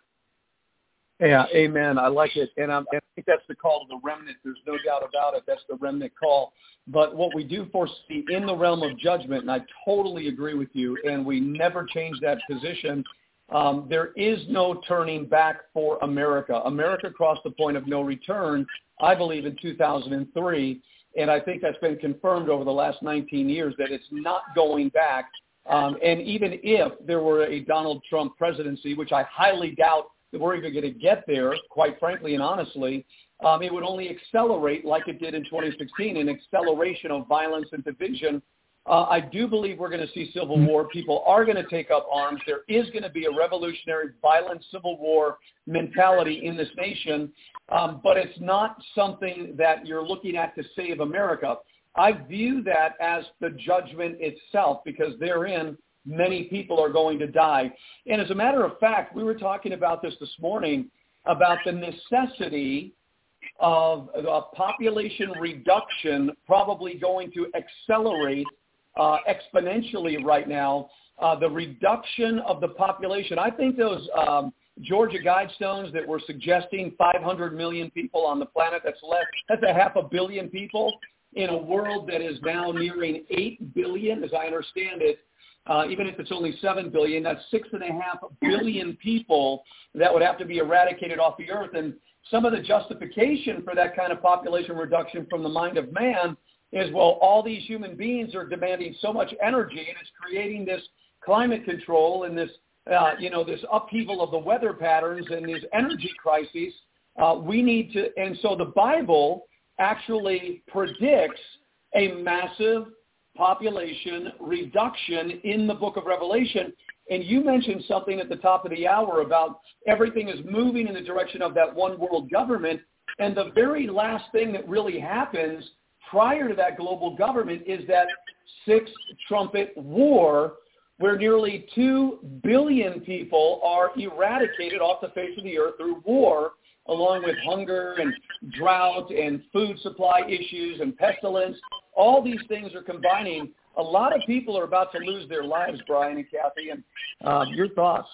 Yeah, amen. I like it. And, um, and I think that's the call to the remnant. There's no doubt about it. That's the remnant call. But what we do foresee in the realm of judgment, and I totally agree with you, and we never change that position, um, there is no turning back for America. America crossed the point of no return, I believe, in two thousand three, and I think that's been confirmed over the last nineteen years that it's not going back. Um, and even if there were a Donald Trump presidency, which I highly doubt that we're even going to get there, quite frankly and honestly, um, it would only accelerate like it did in twenty sixteen, an acceleration of violence and division. Uh, I do believe we're going to see civil war. People are going to take up arms. There is going to be a revolutionary, violent civil war mentality in this nation, um, but it's not something that you're looking at to save America. I view that as the judgment itself, because therein many people are going to die. And as a matter of fact, we were talking about this this morning, about the necessity of a population reduction probably going to accelerate uh, exponentially right now, uh, the reduction of the population. I think those um, Georgia Guidestones that were suggesting five hundred million people on the planet, that's less, that's a half a billion people in a world that is now nearing eight billion, as I understand it. Uh, even if it's only seven billion, that's six and a half billion people that would have to be eradicated off the earth. And some of the justification for that kind of population reduction from the mind of man is, well, all these human beings are demanding so much energy, and it's creating this climate control and this, uh, you know, this upheaval of the weather patterns and these energy crises. Uh, we need to, and so the Bible actually predicts a massive population reduction in the book of Revelation. And you mentioned something at the top of the hour about everything is moving in the direction of that one world government. And the very last thing that really happens prior to that global government is that sixth trumpet war, where nearly two billion people are eradicated off the face of the earth through war, along with hunger and drought and food supply issues and pestilence. All these things are combining. A lot of people are about to lose their lives, Brian and Kathy, and um, your thoughts?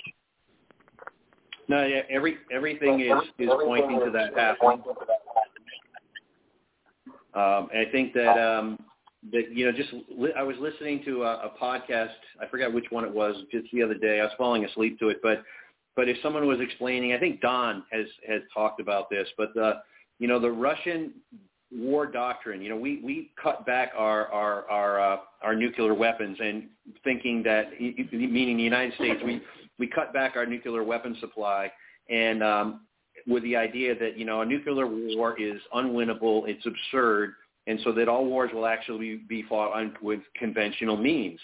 No, yeah, every everything is, is pointing to that happening. Um, and I think that, um, that you know, just li- I was listening to a, a podcast. I forgot which one it was just the other day. I was falling asleep to it, but but if someone was explaining, I think Don has has talked about this. But the you know the Russian war doctrine. You know, we, we cut back our our our, uh, our nuclear weapons, and thinking that, meaning the United States, we we cut back our nuclear weapon supply, and um, with the idea that, you know, a nuclear war is unwinnable, it's absurd, and so that all wars will actually be fought on, with conventional means.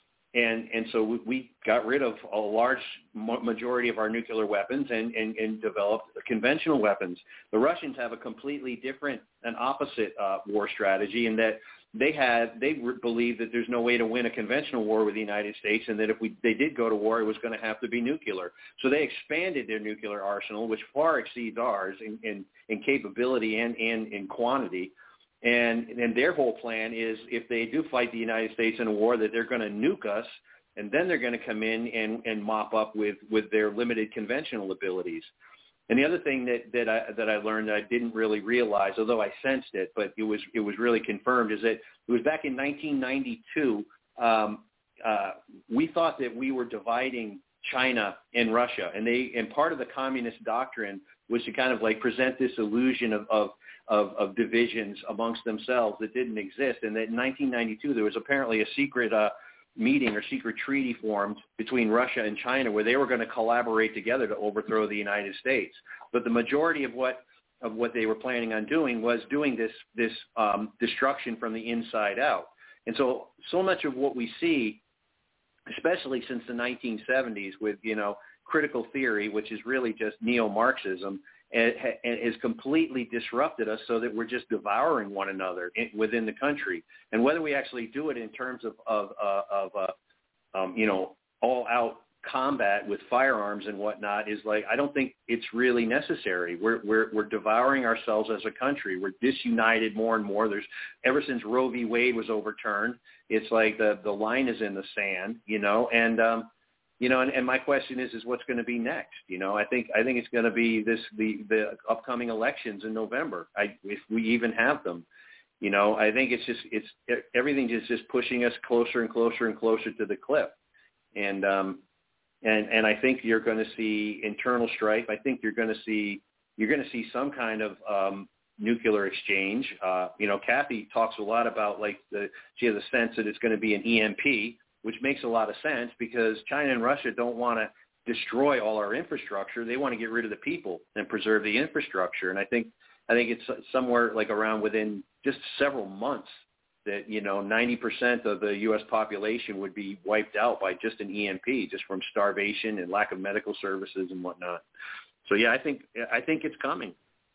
And and so we, we got rid of a large majority of our nuclear weapons and, and, and developed conventional weapons. The Russians have a completely different and opposite uh, war strategy, in that they had they believe that there's no way to win a conventional war with the United States, and that if we they did go to war, it was going to have to be nuclear. So they expanded their nuclear arsenal, which far exceeds ours in, in, in capability and, and in quantity. And, and their whole plan is, if they do fight the United States in a war, that they're going to nuke us, and then they're going to come in and, and mop up with, with their limited conventional abilities. And the other thing that, that I that I learned that I didn't really realize, although I sensed it, but it was it was really confirmed, is that it was back in nineteen ninety-two. Um, uh, we thought that we were dividing China and Russia, and they and part of the communist doctrine was to kind of like present this illusion of, of Of, of divisions amongst themselves that didn't exist. And that in nineteen ninety-two, there was apparently a secret uh, meeting or secret treaty formed between Russia and China, where they were going to collaborate together to overthrow the United States. But the majority of what of what they were planning on doing was doing this this um, destruction from the inside out. And so so much of what we see, especially since the nineteen seventies, with, you know, critical theory, which is really just neo-Marxism, and has completely disrupted us, so that we're just devouring one another in, within the country. And whether we actually do it in terms of, of, uh, of uh, um, you know, all-out combat with firearms and whatnot, is like, I don't think it's really necessary. We're, we're, we're devouring ourselves as a country. We're disunited more and more. There's, ever since Roe v. Wade was overturned, it's like the, the line is in the sand, you know, and, um, You know, and, and my question is, is what's going to be next? You know, I think I think it's going to be this the, the upcoming elections in November, I, if we even have them. You know, I think it's just it's everything is just pushing us closer and closer and closer to the cliff, and um, and and I think you're going to see internal strife. I think you're going to see you're going to see some kind of um, nuclear exchange. Uh, you know, Kathy talks a lot about, like, the she has a sense that it's going to be an E M P, which makes a lot of sense, because China and Russia don't want to destroy all our infrastructure. They want to get rid of the people and preserve the infrastructure. And I think I think it's somewhere like around within just several months that, you know, ninety percent of the U S population would be wiped out by just an E M P, just from starvation and lack of medical services and whatnot. So, yeah, I think I think it's coming.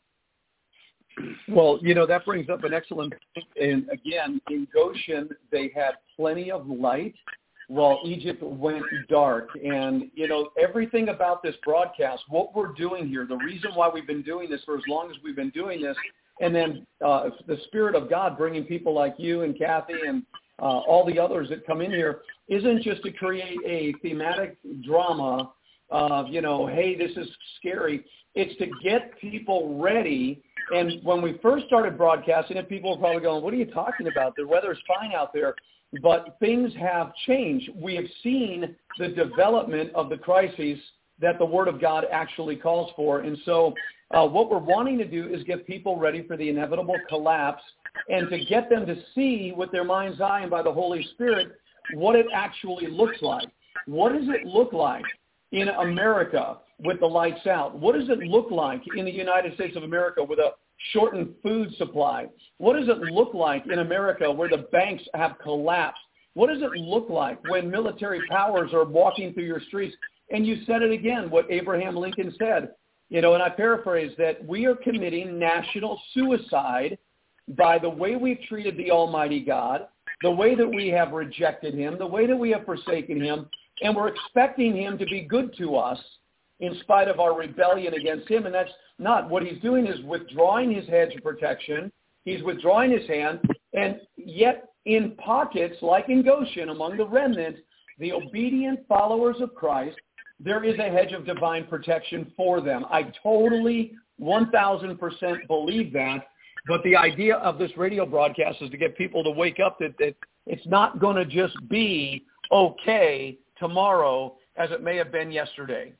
Well, you know, that brings up an excellent point. And again, in Goshen, they had plenty of light while Egypt went dark. And, you know, everything about this broadcast, what we're doing here, the reason why we've been doing this for as long as we've been doing this, and then uh, the Spirit of God bringing people like you and Kathy and uh, all the others that come in here, isn't just to create a thematic drama of, you know, hey, this is scary. It's to get people ready. And when we first started broadcasting it, people were probably going, what are you talking about? The weather's fine out there. But things have changed. We have seen the development of the crises that the Word of God actually calls for. And so uh, what we're wanting to do is get people ready for the inevitable collapse, and to get them to see with their mind's eye and by the Holy Spirit what it actually looks like. What does it look like in America with the lights out? What does it look like in the United States of America with a shortened food supply? What does it look like in America where the banks have collapsed? What does it look like when military powers are walking through your streets? And you said it again, what Abraham Lincoln said, you know, and I paraphrase, that we are committing national suicide by the way we've treated the Almighty God, the way that we have rejected him, the way that we have forsaken him, and we're expecting him to be good to us in spite of our rebellion against him. And that's not. What he's doing is withdrawing his hedge of protection. He's withdrawing his hand. And yet in pockets, like in Goshen, among the remnant, the obedient followers of Christ, there is a hedge of divine protection for them. I totally one thousand percent believe that. But the idea of this radio broadcast is to get people to wake up that, that it's not going to just be okay tomorrow as it may have been yesterday.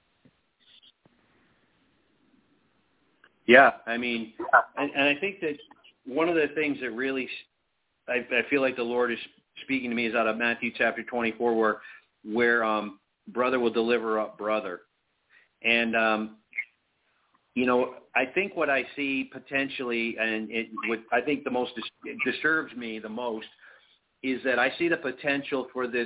Yeah, I mean, and, and I think that one of the things that really I, I feel like the Lord is speaking to me is out of Matthew chapter twenty-four, where where um, brother will deliver up brother. And, um, you know, I think what I see potentially, and it would, I think the most dis- it disturbs me the most, is that I see the potential for this,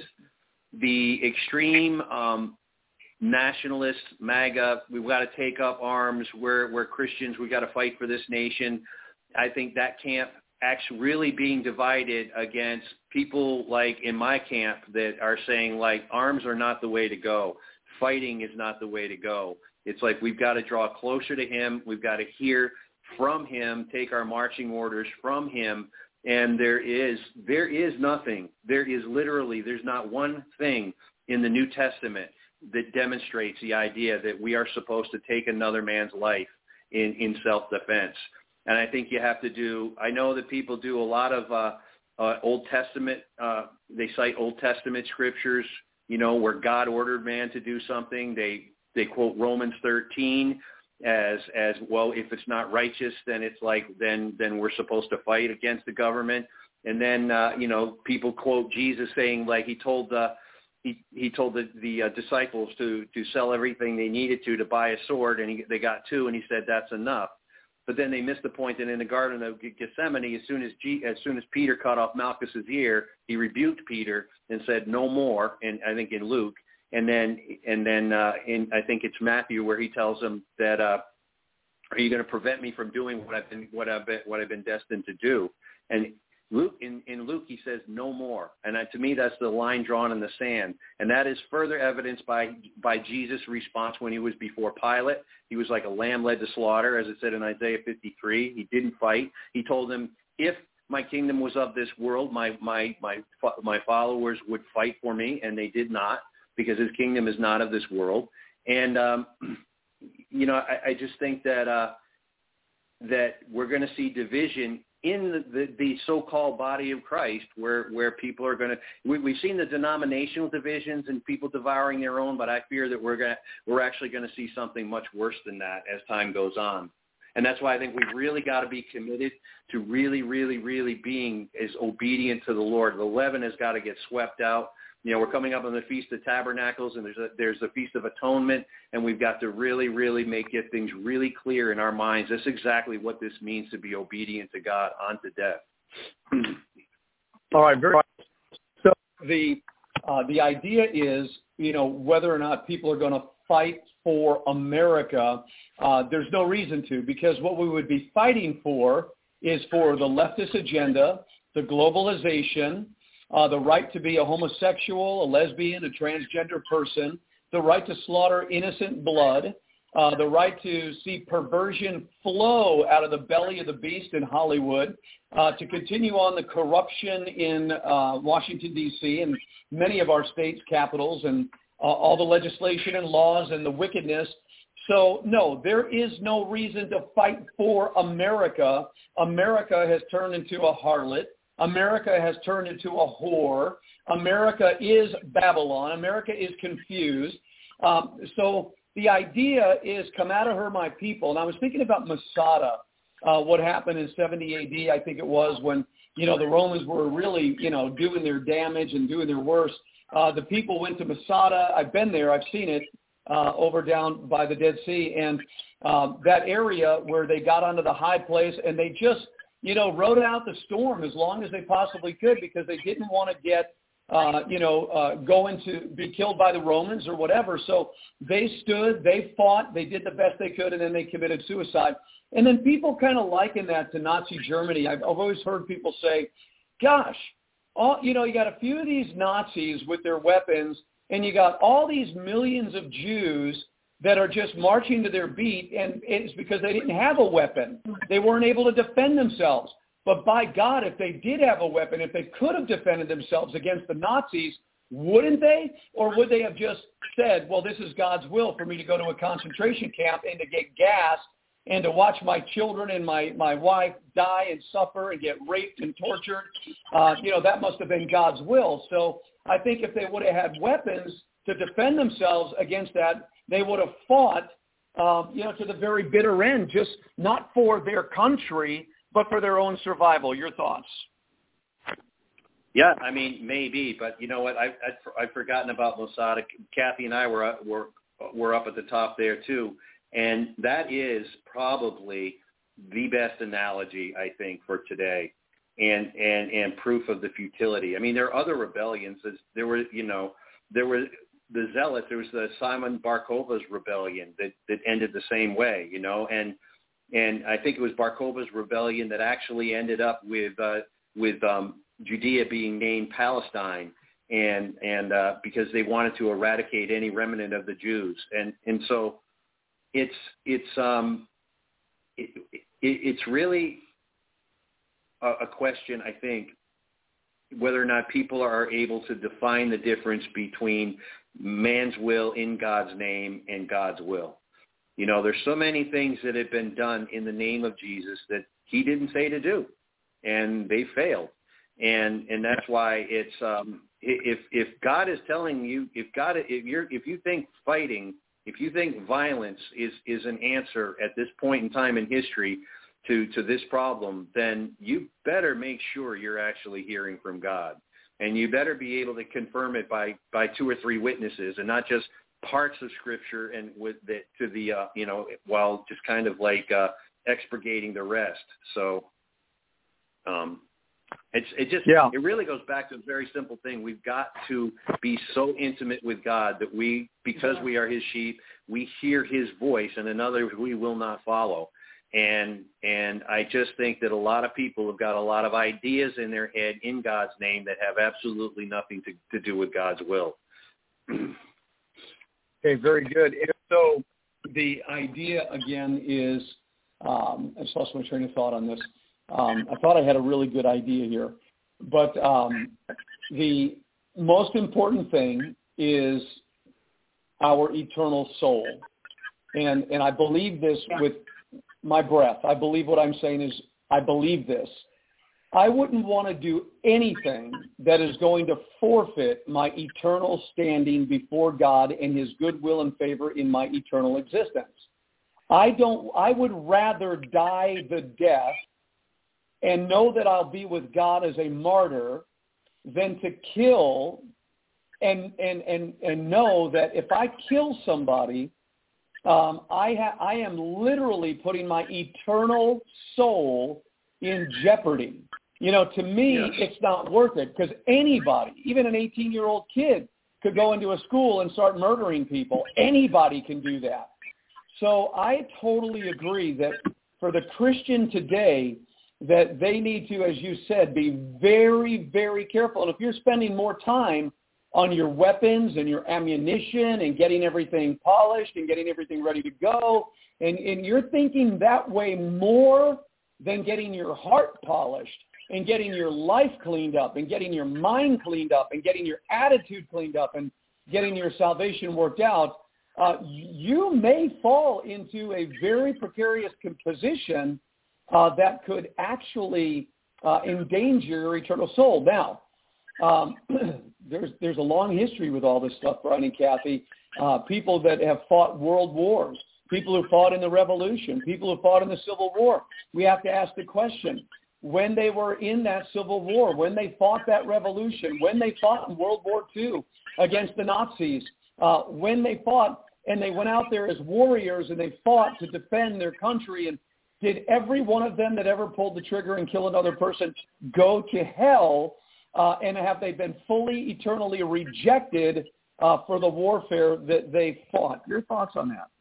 the extreme um, nationalist, MAGA, we've got to take up arms, we're, we're Christians, we've got to fight for this nation. I think that camp actually really being divided against people like in my camp that are saying, like, arms are not the way to go. Fighting is not the way to go. It's like we've got to draw closer to him. We've got to hear from him, take our marching orders from him. And there is there is nothing. There is literally, there's not one thing in the New Testament that demonstrates the idea that we are supposed to take another man's life in, in self-defense. And I think you have to do, I know that people do a lot of uh, uh, Old Testament, uh, they cite Old Testament scriptures, you know, where God ordered man to do something. They they quote Romans thirteen as, as well, if it's not righteous, then it's like, then then we're supposed to fight against the government. And then, uh, you know, people quote Jesus saying, like, he told uh, he he told the, the uh, disciples to, to sell everything they needed to to buy a sword, and he, they got two, and he said, that's enough. But then they missed the point that in the Garden of Gethsemane, as soon as G, as soon as Peter cut off Malchus's ear, he rebuked Peter and said, no more, and I think in Luke. And then, and then uh, in I think it's Matthew where he tells him that, uh, are you going to prevent me from doing what I've been what I've been what I've been destined to do? And Luke in, in Luke he says no more. And I, to me that's the line drawn in the sand. And that is further evidenced by by Jesus' response when he was before Pilate. He was like a lamb led to slaughter, as it said in Isaiah fifty-three. He didn't fight. He told him, if my kingdom was of this world, my my my my followers would fight for me, and they did not, because his kingdom is not of this world. And, um, you know, I, I just think that uh, that we're going to see division in the, the, the so-called body of Christ, where, where people are going to we, – we've seen the denominational divisions and people devouring their own, but I fear that we're going we're actually going to see something much worse than that as time goes on. And that's why I think we've really got to be committed to really, really, really being as obedient to the Lord. The leaven has got to get swept out. You know, we're coming up on the Feast of Tabernacles, and there's a, there's the Feast of Atonement, and we've got to really, really make get things really clear in our minds. That's exactly what this means to be obedient to God unto death. All right, very much. So the uh, the idea is, you know, whether or not people are going to fight for America, uh, there's no reason to, because what we would be fighting for is for the leftist agenda, the globalization, Uh, the right to be a homosexual, a lesbian, a transgender person, the right to slaughter innocent blood, uh, the right to see perversion flow out of the belly of the beast in Hollywood, uh, to continue on the corruption in uh, Washington, D C and many of our states' capitals, and uh, all the legislation and laws and the wickedness. So, no, there is no reason to fight for America. America has turned into a harlot. America has turned into a whore. America is Babylon. America is confused. Um, so the idea is, come out of her, my people. And I was thinking about Masada, uh, what happened in seventy A D, I think it was, when, you know, the Romans were really, you know, doing their damage and doing their worst. Uh, the people went to Masada. I've been there. I've seen it uh, over down by the Dead Sea. And um, that area where they got onto the high place, and they just, you know, rode out the storm as long as they possibly could, because they didn't want to get, uh, you know, uh, go into, be killed by the Romans or whatever. So they stood, they fought, they did the best they could, and then they committed suicide. And then people kind of liken that to Nazi Germany. I've, I've always heard people say, gosh, all, you know, you got a few of these Nazis with their weapons, and you got all these millions of Jews that are just marching to their beat, and it's because they didn't have a weapon. They weren't able to defend themselves. But by God, if they did have a weapon, if they could have defended themselves against the Nazis, wouldn't they? Or would they have just said, well, this is God's will for me to go to a concentration camp and to get gassed and to watch my children and my, my wife die and suffer and get raped and tortured, uh, you know, that must have been God's will. So I think if they would have had weapons to defend themselves against that, they would have fought, uh, you know, to the very bitter end, just not for their country, but for their own survival. Your thoughts? Yeah, I mean, maybe, but you know what? I, I, I've forgotten about Mossad. Kathy and I were, were, were up at the top there too, and that is probably the best analogy, I think, for today, and, and, and proof of the futility. I mean, there are other rebellions. There were, you know, there were the Zealots. There was the Simon Bar Kokhba's rebellion that, that ended the same way, you know, and and I think it was Bar Kokhba's rebellion that actually ended up with uh, with um, Judea being named Palestine, and and uh, because they wanted to eradicate any remnant of the Jews, and and so it's it's um it, it, it's really a, a question, I think, whether or not people are able to define the difference between man's will in God's name and God's will. You know, there's so many things that have been done in the name of Jesus that he didn't say to do, and they failed. And and that's why it's um, if if God is telling you, if God if you're if you think fighting, if you think violence is is an answer at this point in time in history to to this problem, then you better make sure you're actually hearing from God, and you better be able to confirm it by by two or three witnesses, and not just parts of Scripture and with the to the uh, you know while just kind of like uh, expurgating the rest. So. Um, It's it just yeah. It really goes back to a very simple thing. We've got to be so intimate with God that we, because we are his sheep, we hear his voice, and another we will not follow. And and I just think that a lot of people have got a lot of ideas in their head in God's name that have absolutely nothing to, to do with God's will. Okay, very good. And so the idea again is, um, I just lost my train of thought on this. Um, I thought I had a really good idea here, but um, the most important thing is our eternal soul, and and I believe this with my breath. I believe what I'm saying is I believe this. I wouldn't want to do anything that is going to forfeit my eternal standing before God and his goodwill and favor in my eternal existence. I don't. I would rather die the death and know that I'll be with God as a martyr than to kill and and and, and know that if I kill somebody, um, I, ha- I am literally putting my eternal soul in jeopardy. You know, to me, yes. It's not worth it, because anybody, even an eighteen-year-old kid, could go into a school and start murdering people. Anybody can do that. So I totally agree that for the Christian today, that they need to, as you said, be very, very careful. And if you're spending more time on your weapons and your ammunition and getting everything polished and getting everything ready to go, and, and you're thinking that way more than getting your heart polished and getting your life cleaned up and getting your mind cleaned up and getting your attitude cleaned up and getting your salvation worked out, uh, you may fall into a very precarious position Uh, that could actually uh, endanger your eternal soul. Now, um, there's there's a long history with all this stuff, Brian and Kathy. Uh, people that have fought world wars, people who fought in the Revolution, people who fought in the Civil War. We have to ask the question, when they were in that Civil War, when they fought that revolution, when they fought in World War Two against the Nazis, uh, when they fought and they went out there as warriors and they fought to defend their country, and did every one of them that ever pulled the trigger and kill another person go to hell, uh, and have they been fully, eternally rejected uh, for the warfare that they fought? Your thoughts on that?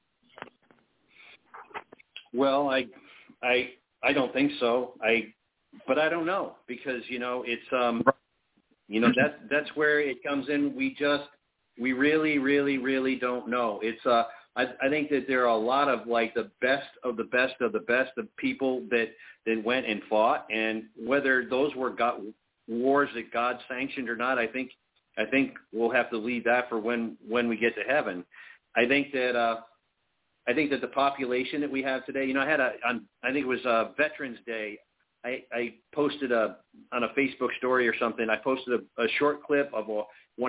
Well, I, I, I don't think so. I, but I don't know, because you know it's, um, you know that that's where it comes in. We just, we really, really, really don't know. It's uh. I, I think that there are a lot of like the best of the best of the best of people that, that went and fought, and whether those were God, wars that God sanctioned or not, I think I think we'll have to leave that for when, when we get to heaven. I think that uh, I think that the population that we have today, you know, I had a, on, I think it was uh, Veterans Day, I, I posted a, on a Facebook story or something, I posted a, a short clip of a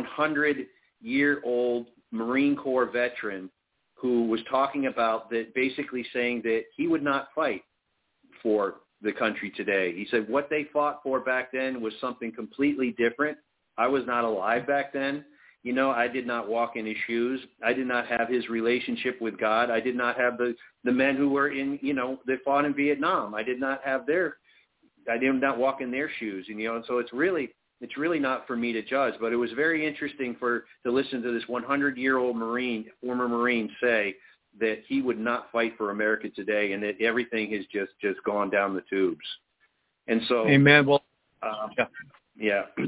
hundred-year-old Marine Corps veteran who was talking about that, basically saying that he would not fight for the country today. He said what they fought for back then was something completely different. I was not alive back then. You know, I did not walk in his shoes. I did not have his relationship with God. I did not have the, the men who were in, you know, that fought in Vietnam. I did not have their, I did not walk in their shoes, and, you know, and so it's really, it's really not for me to judge, but it was very interesting for, to listen to this hundred-year-old Marine, former Marine say that he would not fight for America today, and that everything has just, just gone down the tubes. And so, amen. Well, uh, yeah. yeah.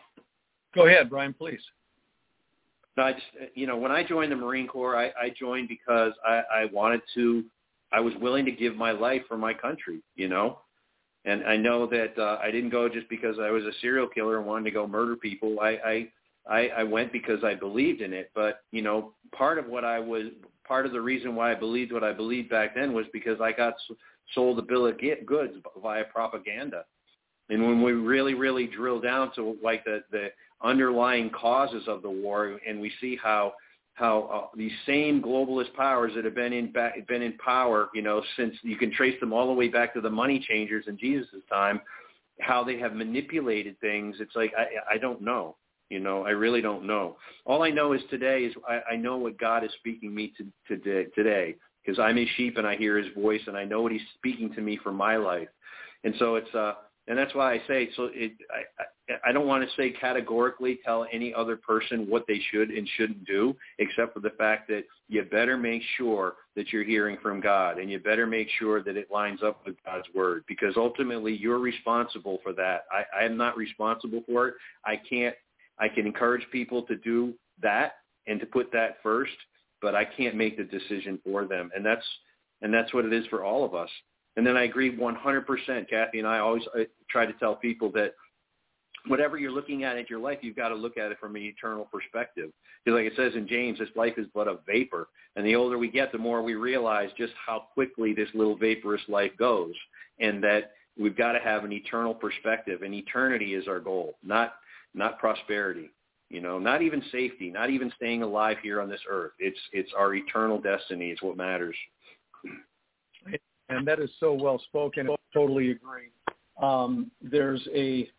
Go ahead, Brian, please. No, I just, you know, when I joined the Marine Corps, I, I joined because I, I wanted to, I was willing to give my life for my country, you know. And I know that uh, I didn't go just because I was a serial killer and wanted to go murder people. I, I, I went because I believed in it. But, you know, part of what I was, part of the reason why I believed what I believed back then was because I got sold a bill of goods via propaganda. And when we really, really drill down to like the, the underlying causes of the war, and we see how how uh, these same globalist powers that have been in back, been in power, you know, since you can trace them all the way back to the money changers in Jesus' time, how they have manipulated things. It's like I, I don't know, you know, I really don't know. All I know is today is I, I know what God is speaking me to, to today, because I'm His sheep and I hear His voice and I know what He's speaking to me for my life, and so it's uh. And that's why I say, so it, I, I, I don't want to say categorically tell any other person what they should and shouldn't do, except for the fact that you better make sure that you're hearing from God, and you better make sure that it lines up with God's word, because ultimately you're responsible for that. I, I am not responsible for it. I can't, I can encourage people to do that and to put that first, but I can't make the decision for them. And that's, and that's what it is for all of us. And then I agree one hundred percent. Kathy and I always I try to tell people that whatever you're looking at in your life, you've got to look at it from an eternal perspective. Because like it says in James, this life is but a vapor. And the older we get, the more we realize just how quickly this little vaporous life goes, and that we've got to have an eternal perspective. And eternity is our goal, not not prosperity, you know, not even safety, not even staying alive here on this earth. It's it's our eternal destiny is what matters. And that is so well spoken. I totally agree. Um, there's a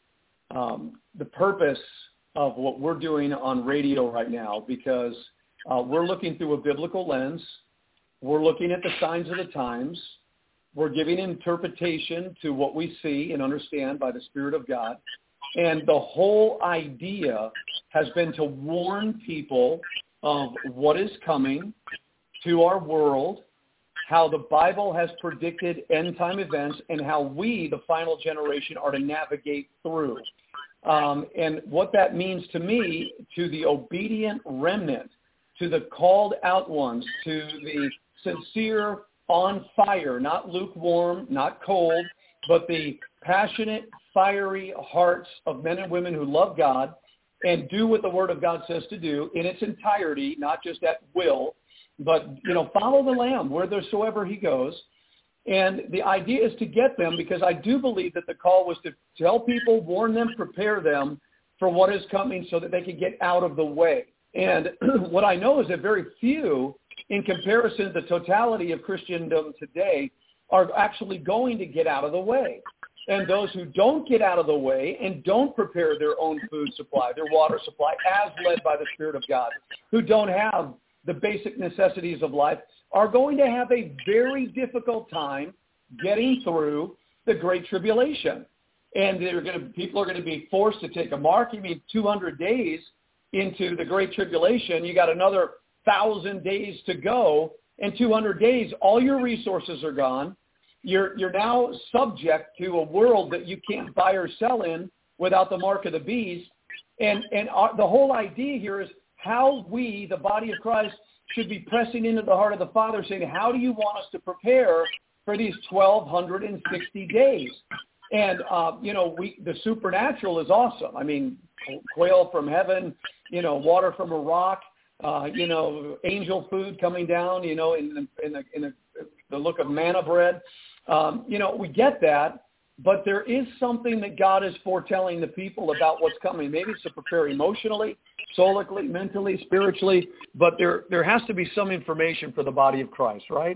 um, the purpose of what we're doing on radio right now, because uh, we're looking through a biblical lens. We're looking at the signs of the times. We're giving interpretation to what we see and understand by the Spirit of God. And the whole idea has been to warn people of what is coming to our world, how the Bible has predicted end-time events, and how we, the final generation, are to navigate through. Um, and what that means to me, to the obedient remnant, to the called out ones, to the sincere, on fire, not lukewarm, not cold, but the passionate, fiery hearts of men and women who love God and do what the Word of God says to do in its entirety, not just at will, but, you know, follow the Lamb whithersoever He goes. And the idea is to get them, because I do believe that the call was to tell people, warn them, prepare them for what is coming so that they can get out of the way. And what I know is that very few, in comparison to the totality of Christendom today, are actually going to get out of the way. And those who don't get out of the way and don't prepare their own food supply, their water supply, as led by the Spirit of God, who don't have the basic necessities of life, are going to have a very difficult time getting through the Great Tribulation. And they're going to, people are going to be forced to take a mark. You mean two hundred days into the Great Tribulation, you got another one thousand days to go. In two hundred days, all your resources are gone. You're, you're now subject to a world that you can't buy or sell in without the mark of the beast. And, and our, the whole idea here is how we, the body of Christ, should be pressing into the heart of the Father, saying, how do you want us to prepare for these twelve sixty days? And, uh, you know, we the supernatural is awesome. I mean, quail from heaven, you know, water from a rock, uh, you know, angel food coming down, you know, in the, in the, in the, the look of manna bread. Um, you know, we get that, but there is something that God is foretelling the people about what's coming. Maybe it's to prepare emotionally, solically, mentally, spiritually, but there there has to be some information for the body of Christ, right?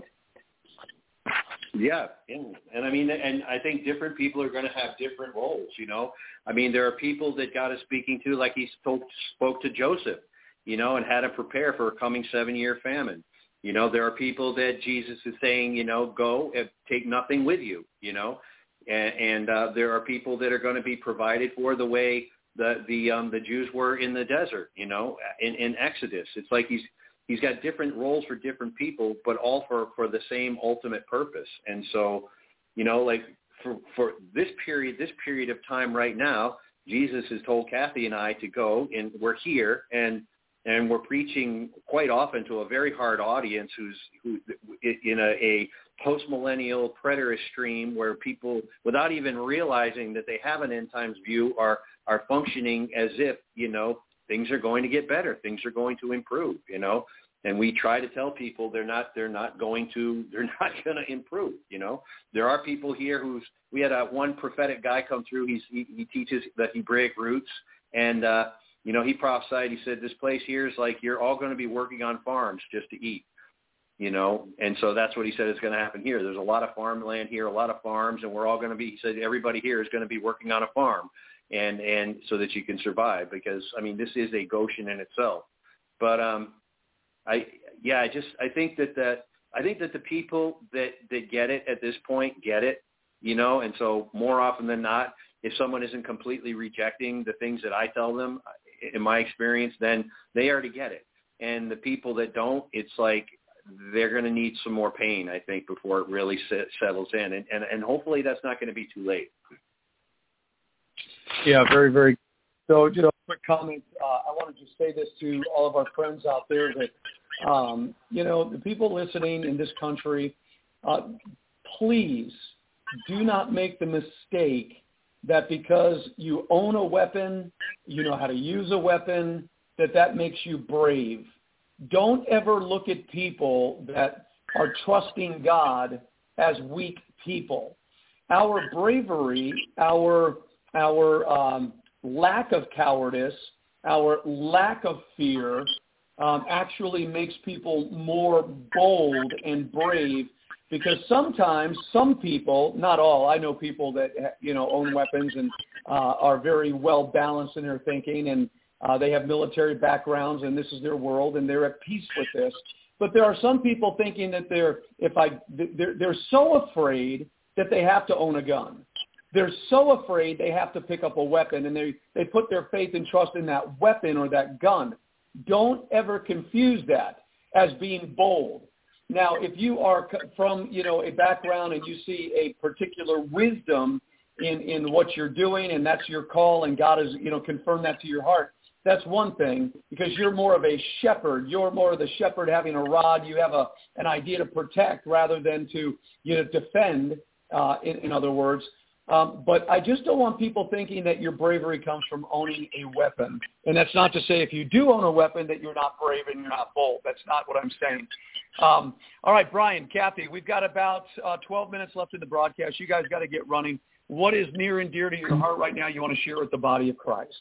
Yeah, and, and I mean, and I think different people are going to have different roles, you know. I mean, there are people that God is speaking to, like he spoke, spoke to Joseph, you know, and had to prepare for a coming seven-year famine. You know, there are people that Jesus is saying, you know, go and take nothing with you, you know. And, and uh, there are people that are going to be provided for the way the the um, the Jews were in the desert, you know, in, in Exodus. It's like he's he's got different roles for different people, but all for, for the same ultimate purpose. And so, you know, like for for this period, this period of time right now, Jesus has told Kathy and I to go, and we're here, and and we're preaching quite often to a very hard audience who's who in a, a post-millennial preterist stream where people, without even realizing that they have an end times view, are are functioning as if, you know, things are going to get better, things are going to improve, you know. And we try to tell people they're not they're not going to they're not going to improve, you know. There are people here who's we had a one prophetic guy come through. He's he, he teaches the Hebraic roots, and uh, you know, he prophesied. He said, "This place here is like you're all going to be working on farms just to eat." You know, and so that's what he said is going to happen here. There's a lot of farmland here, a lot of farms, and we're all going to be, he said, everybody here is going to be working on a farm, and, and so that you can survive, because, I mean, this is a Goshen in itself. But, um, I, yeah, I just, I think that, that, I think that the people that, that get it at this point get it, you know, and so more often than not, if someone isn't completely rejecting the things that I tell them, in my experience, then they already get it. And the people that don't, it's like, they're going to need some more pain, I think, before it really set, settles in. And, and, and hopefully that's not going to be too late. Yeah, very, very. So, you know, quick comment. Uh, I want to just say this to all of our friends out there that, um, you know, the people listening in this country, uh, please do not make the mistake that because you own a weapon, you know how to use a weapon, that that makes you brave. Don't ever look at people that are trusting God as weak people. Our bravery, our our um, lack of cowardice, our lack of fear um, actually makes people more bold and brave, because sometimes some people, not all, I know people that, you know, own weapons and uh, are very well balanced in their thinking, and Uh, they have military backgrounds, and this is their world, and they're at peace with this. But there are some people thinking that they're if I they're, they're so afraid that they have to own a gun. They're so afraid they have to pick up a weapon, and they, they put their faith and trust in that weapon or that gun. Don't ever confuse that as being bold. Now, if you are from, you know, a background and you see a particular wisdom in, in what you're doing, and that's your call, and God has, you know, confirmed that to your heart, that's one thing, because you're more of a shepherd. You're more of the shepherd having a rod. You have a an idea to protect rather than to, you know, defend, uh, in, in other words. Um, but I just don't want people thinking that your bravery comes from owning a weapon. And that's not to say if you do own a weapon that you're not brave and you're not bold. That's not what I'm saying. Um, all right, Brian, Kathy, we've got about uh, twelve minutes left in the broadcast. You guys got to get running. What is near and dear to your heart right now you want to share with the body of Christ?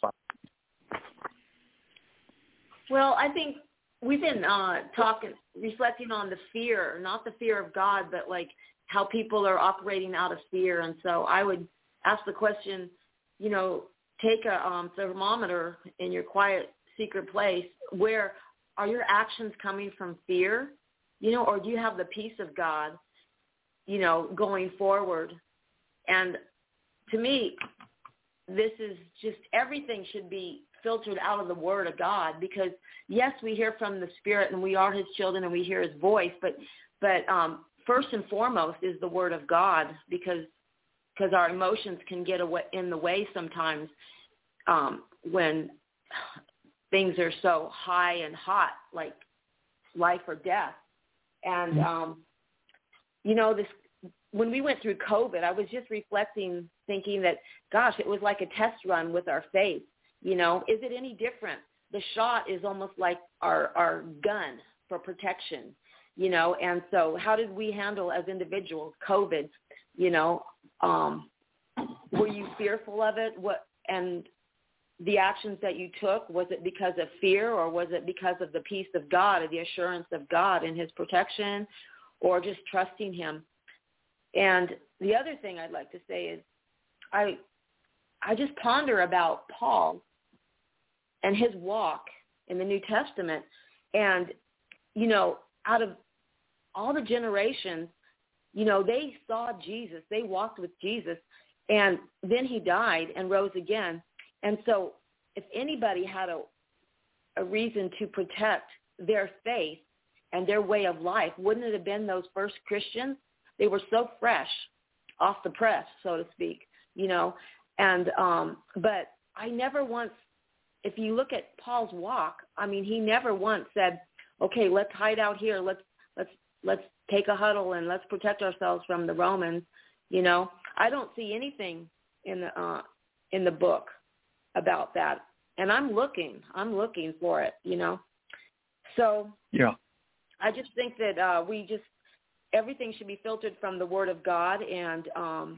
Well, I think we've been uh, talking, reflecting on the fear, not the fear of God, but like how people are operating out of fear. And so I would ask the question, you know, take a um, thermometer in your quiet, secret place. Where are your actions coming from fear, you know, or do you have the peace of God, you know, going forward? And to me, this is just everything should be filtered out of the Word of God, because yes, we hear from the Spirit and we are His children and we hear His voice, but but um, first and foremost is the Word of God, because because our emotions can get away, in the way sometimes um, when things are so high and hot, like life or death. And um, you know, this when we went through COVID, I was just reflecting, thinking that, gosh, it was like a test run with our faith. You know, is it any different the shot is almost like our, our gun for protection, you know. And so how did we handle as individuals COVID, you know? Um, were you fearful of it? What and the actions that you took, was it because of fear, or was it because of the peace of God or the assurance of God and his protection, or just trusting him? And the other thing I'd like to say is I I just ponder about Paul and his walk in the New Testament. And, you know, out of all the generations, you know, they saw Jesus. They walked with Jesus. And then he died and rose again. And so if anybody had a, a reason to protect their faith and their way of life, wouldn't it have been those first Christians? They were so fresh off the press, so to speak, you know. And um, but I never once, if you look at Paul's walk, I mean, he never once said, okay, let's hide out here. Let's let's let's take a huddle and let's protect ourselves from the Romans. You know, I don't see anything in the uh, in the book about that, and I'm looking, I'm looking for it, you know. So yeah, I just think that uh, we just everything should be filtered from the Word of God, and um,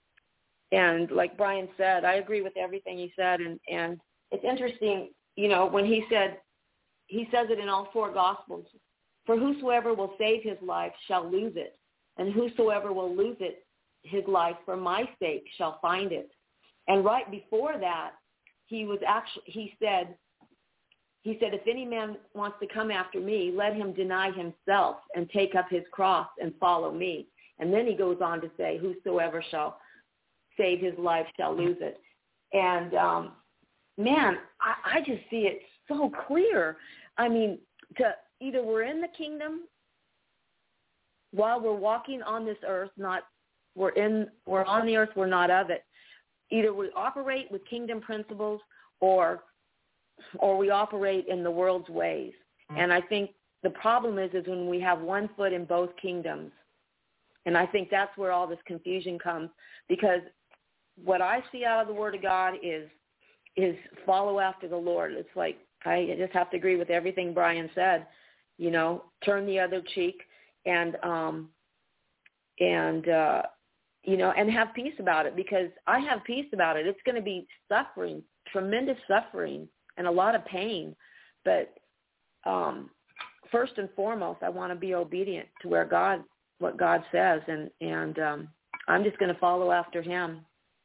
and like Brian said, I agree with everything he said, and and it's interesting, you know, when he said, he says it in all four Gospels, for whosoever will save his life shall lose it, and whosoever will lose it, his life for my sake shall find it. And right before that, he was actually, he said, he said, if any man wants to come after me, let him deny himself and take up his cross and follow me. And then he goes on to say, whosoever shall save his life shall lose it. And, um, man, I, I just see it so clear. I mean, to either we're in the kingdom while we're walking on this earth, not we're in, we're on the earth, we're not of it. Either we operate with kingdom principles, or or we operate in the world's ways. And I think the problem is, is when we have one foot in both kingdoms. And I think that's where all this confusion comes, because what I see out of the Word of God is is follow after the Lord. It's like, I just have to agree with everything Brian said, you know, turn the other cheek, and, um, and, uh, you know, and have peace about it, because I have peace about it. It's going to be suffering, tremendous suffering, and a lot of pain. But um, first and foremost, I want to be obedient to where God, what God says, and, and um, I'm just going to follow after him.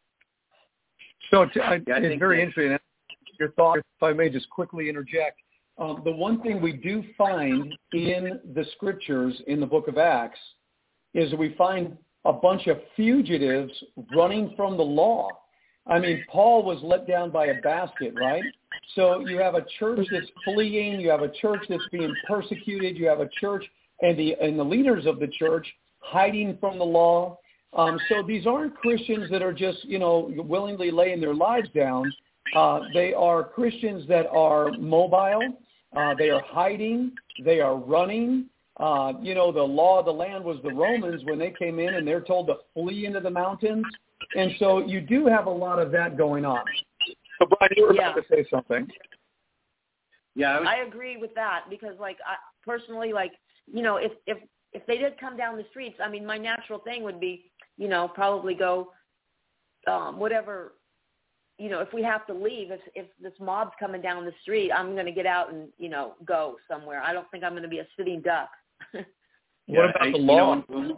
So t- I, yeah, it's very interesting. Your thoughts, if I may just quickly interject. Um, the one thing we do find in the scriptures in the book of Acts is we find a bunch of fugitives running from the law. I mean, Paul was let down by a basket, right? So you have a church that's fleeing. You have a church that's being persecuted. You have a church and the and the leaders of the church hiding from the law. Um, so these aren't Christians that are just, you know, willingly laying their lives down. Uh, they are Christians that are mobile. Uh, they are hiding. They are running. Uh, you know, the law of the land was the Romans when they came in, and they're told to flee into the mountains. And so you do have a lot of that going on. So, Brian, you were yeah. about to say something. Yeah, I, was... I agree with that, because, like, I, personally, like, you know, if, if, if they did come down the streets, I mean, my natural thing would be, you know, probably go um, whatever, you know, if we have to leave, if, if this mob's coming down the street, I'm going to get out and, you know, go somewhere. I don't think I'm going to be a sitting duck. What yeah, about I, the law? You know,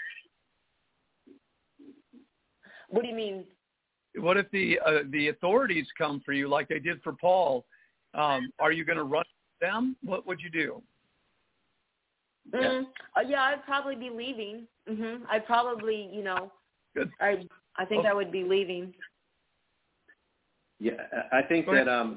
what do you mean? What if the uh, the authorities come for you like they did for Paul? Um, are you going to run them? What would you do? Mm, uh, yeah, I'd probably be leaving. Mm-hmm. I'd probably, you know, Good. I I think oh. I would be leaving. Yeah, I think that um,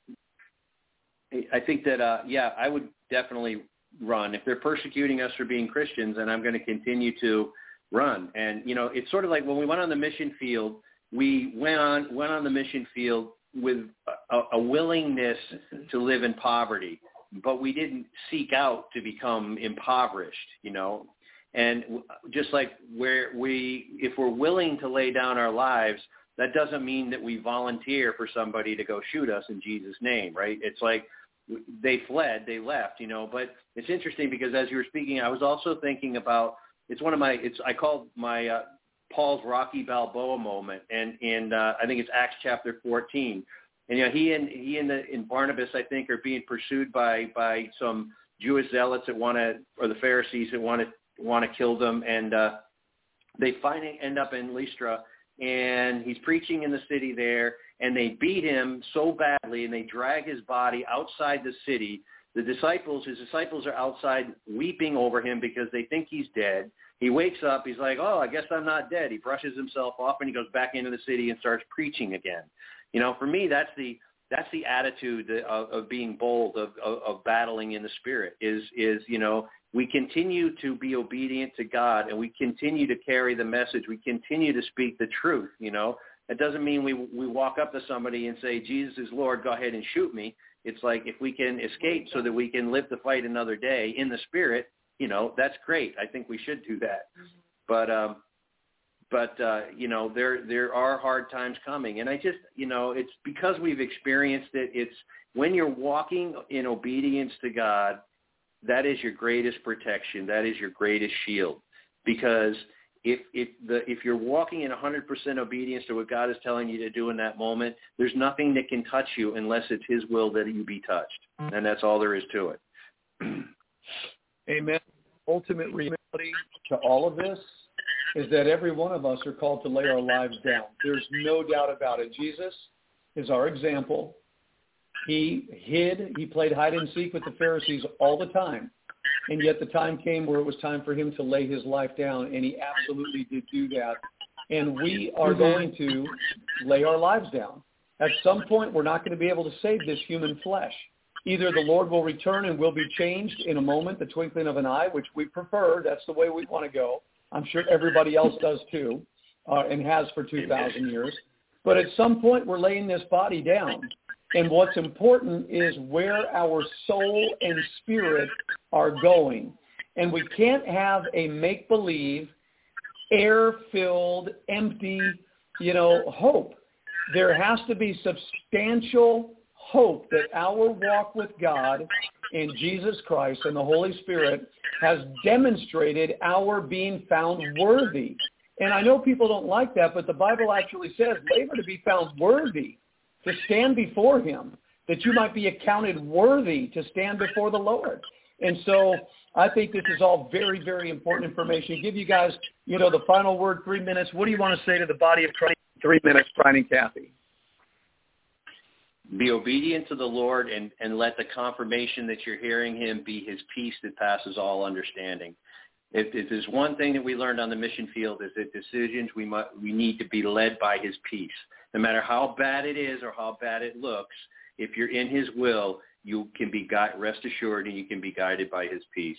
I think that uh, yeah, I would definitely run. If they're persecuting us for being Christians, then I'm going to continue to run. And you know, it's sort of like when we went on the mission field. We went on went on the mission field with a, a willingness to live in poverty, but we didn't seek out to become impoverished, you know. And just like where we, if we're willing to lay down our lives that doesn't mean that we volunteer for somebody to go shoot us in Jesus' name, right? It's like they fled, they left, you know. But it's interesting because as you were speaking, I was also thinking about, it's one of my, it's I call my uh, Paul's Rocky Balboa moment, and in uh, I think it's Acts chapter fourteen. And you know, he and he and, the, and Barnabas, I think, are being pursued by by some Jewish zealots that want to, or the Pharisees that want to want to kill them, and uh, they finally end up in Lystra, and he's preaching in the city there, and they beat him so badly, and they drag his body outside the city. The disciples, his disciples are outside weeping over him because they think he's dead. He wakes up, he's like, oh, I guess I'm not dead. He brushes himself off, and he goes back into the city and starts preaching again. You know, for me, that's the that's the attitude of, of being bold, of, of, of battling in the Spirit, is, is, you know, we continue to be obedient to God, and we continue to carry the message. We continue to speak the truth, you know. It doesn't mean we we walk up to somebody and say, Jesus is Lord, go ahead and shoot me. It's like if we can escape so that we can live to fight another day in the Spirit, you know, that's great. I think we should do that. But, um, but uh, you know, there there are hard times coming. And I just, you know, it's because we've experienced it. It's when you're walking in obedience to God, that is your greatest protection. That is your greatest shield. Because if if the if you're walking in one hundred percent obedience to what God is telling you to do in that moment, there's nothing that can touch you unless it's his will that you be touched. And that's all there is to it. Amen. Ultimate reality to all of this is that every one of us are called to lay our lives down. There's no doubt about it. Jesus is our example. He hid, he played hide and seek with the Pharisees all the time. And yet the time came where it was time for him to lay his life down, and he absolutely did do that. And we are going to lay our lives down. At some point, we're not going to be able to save this human flesh. Either the Lord will return and we'll be changed in a moment, the twinkling of an eye, which we prefer. That's the way we want to go. I'm sure everybody else does too, uh, and has for two thousand years. But at some point, we're laying this body down. And what's important is where our soul and spirit are going. And we can't have a make-believe, air-filled, empty, you know, hope. There has to be substantial hope that our walk with God in Jesus Christ and the Holy Spirit has demonstrated our being found worthy. And I know people don't like that, but the Bible actually says, labor to be found worthy to stand before him, that you might be accounted worthy to stand before the Lord. And so I think this is all very, very important information. Give you guys, you know, the final word, three minutes. What do you want to say to the body of Christ? Three minutes, Brian and Kathy. Be obedient to the Lord, and, and let the confirmation that you're hearing him be his peace that passes all understanding. If, if there's one thing that we learned on the mission field, is that decisions, we must, we need to be led by his peace. No matter how bad it is or how bad it looks, if you're in his will, you can be guided, rest assured, and you can be guided by his peace.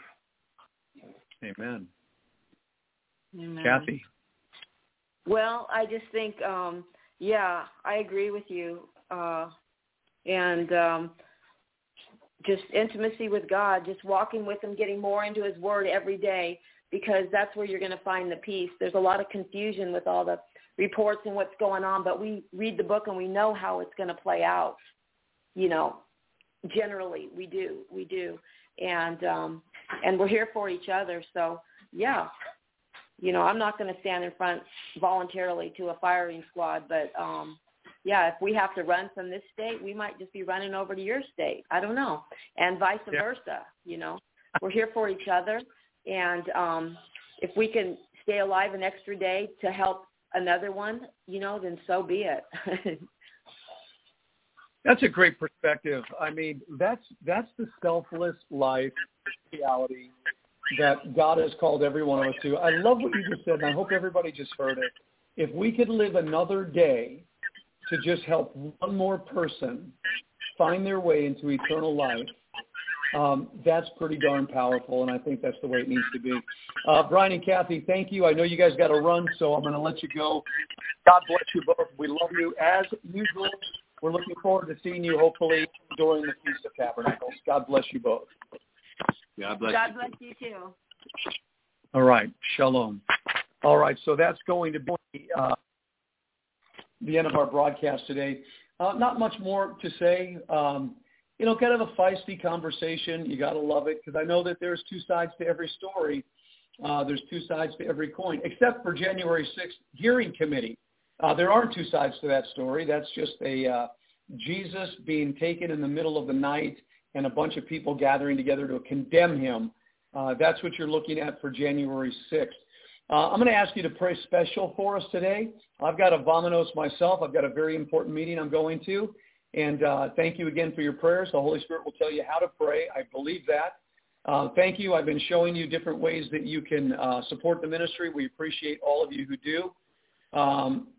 Amen. Amen. Kathy? Well, I just think, um, yeah, I agree with you. Uh, and um, just intimacy with God, just walking with him, getting more into his word every day, because that's where you're going to find the peace. There's a lot of confusion with all the reports and what's going on, but we read the book and we know how it's going to play out. You know, generally we do, we do. And, um, and we're here for each other. So yeah, you know, I'm not going to stand in front voluntarily to a firing squad, but, um, yeah, if we have to run from this state, we might just be running over to your state. I don't know. And vice yeah. versa, you know. We're here for each other. And um, if we can stay alive an extra day to help another one, you know, then so be it. That's a great perspective. I mean, that's that's the selfless life reality that God has called every one of us to. I love what you just said, and I hope everybody just heard it. If we could live another day to just help one more person find their way into eternal life, um, that's pretty darn powerful, and I think that's the way it needs to be. Uh, Brian and Kathy, thank you. I know you guys got to run, so I'm going to let you go. God bless you both. We love you. As usual, we're looking forward to seeing you, hopefully, during the Feast of Tabernacles. God bless you both. God bless God you. bless you, too. All right. Shalom. All right, so that's going to be... Uh, the end of our broadcast today. Uh, not much more to say. Um, you know, kind of a feisty conversation. You got to love it because I know that there's two sides to every story. Uh, there's two sides to every coin, except for January sixth hearing committee. Uh, there aren't two sides to that story. That's just a uh, Jesus being taken in the middle of the night and a bunch of people gathering together to condemn him. Uh, that's what you're looking at for January sixth. Uh, I'm going to ask you to pray special for us today. I've got a vominos myself. I've got a very important meeting I'm going to. And uh, thank you again for your prayers. The Holy Spirit will tell you how to pray. I believe that. Uh, thank you. I've been showing you different ways that you can uh, support the ministry. We appreciate all of you who do. Um,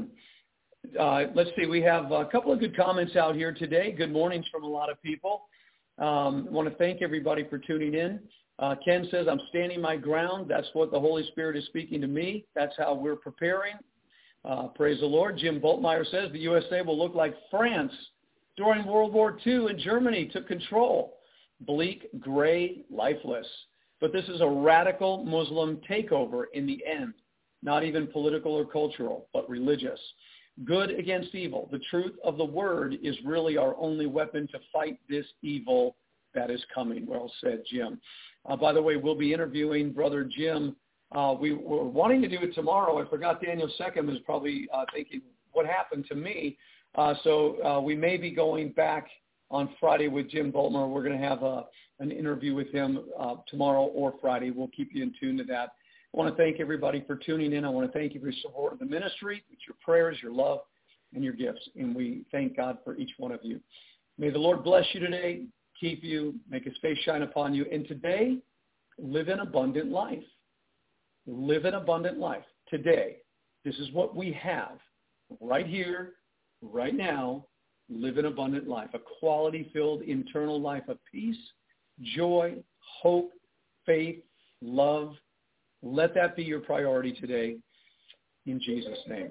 uh, let's see. We have a couple of good comments out here today. Good mornings from a lot of people. Um, I want to thank everybody for tuning in. Uh, Ken says, I'm standing my ground. That's what the Holy Spirit is speaking to me. That's how we're preparing. Uh, praise the Lord. Jim Boltmeyer says the U S A will look like France during World War Two and Germany took control. Bleak, gray, lifeless. But this is a radical Muslim takeover in the end, not even political or cultural, but religious. Good against evil. The truth of the word is really our only weapon to fight this evil that is coming. Well said, Jim. Uh, by the way, we'll be interviewing Brother Jim. Uh, we were wanting to do it tomorrow. I forgot Daniel Seckham was probably uh, thinking, what happened to me? Uh, so uh, we may be going back on Friday with Jim Boltmer. We're going to have a, an interview with him uh, tomorrow or Friday. We'll keep you in tune to that. I want to thank everybody for tuning in. I want to thank you for your support of the ministry, with your prayers, your love, and your gifts. And we thank God for each one of you. May the Lord bless you today, keep you, make his face shine upon you. And today, live an abundant life. Live an abundant life. Today, this is what we have right here, right now. Live an abundant life, a quality-filled internal life of peace, joy, hope, faith, love. Let that be your priority today in Jesus' name.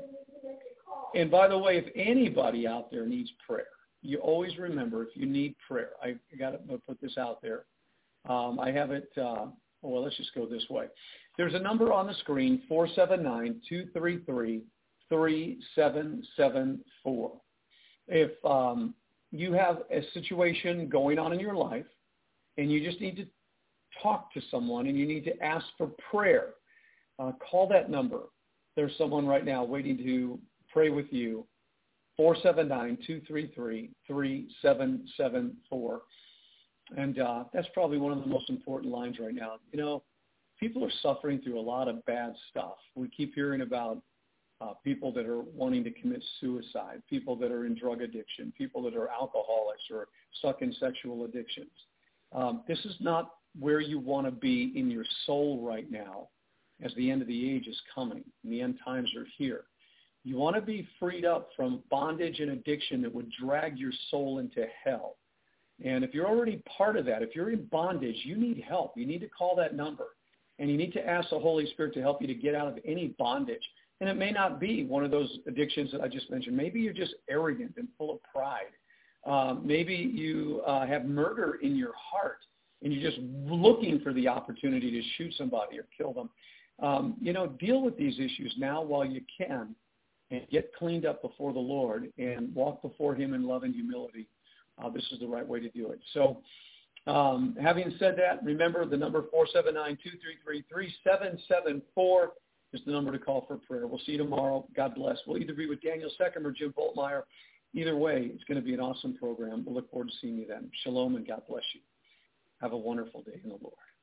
And by the way, if anybody out there needs prayer, you always remember if you need prayer. I got to put this out there. Um, I have it. Uh, well, let's just go this way. There's a number on the screen, four seven nine, two three three, three seven seven four. If um, you have a situation going on in your life and you just need to talk to someone and you need to ask for prayer, uh, call that number. There's someone right now waiting to pray with you, four seven nine, two three three, three seven seven four. And uh, that's probably one of the most important lines right now. You know, people are suffering through a lot of bad stuff. We keep hearing about uh, people that are wanting to commit suicide, people that are in drug addiction, people that are alcoholics or stuck in sexual addictions. Um, this is not where you want to be in your soul right now as the end of the age is coming and the end times are here. You want to be freed up from bondage and addiction that would drag your soul into hell. And if you're already part of that, if you're in bondage, you need help. You need to call that number. And you need to ask the Holy Spirit to help you to get out of any bondage. And it may not be one of those addictions that I just mentioned. Maybe you're just arrogant and full of pride. Um, maybe you uh, have murder in your heart and you're just looking for the opportunity to shoot somebody or kill them. Um, you know, deal with these issues now while you can and get cleaned up before the Lord and walk before him in love and humility. Uh, this is the right way to do it. So um, having said that, remember the number four seven nine, two three three, three seven seven four is the number to call for prayer. We'll see you tomorrow. God bless. We'll either be with Daniel Seckham or Jim Boltmeyer. Either way, it's going to be an awesome program. We'll look forward to seeing you then. Shalom and God bless you. Have a wonderful day in the Lord.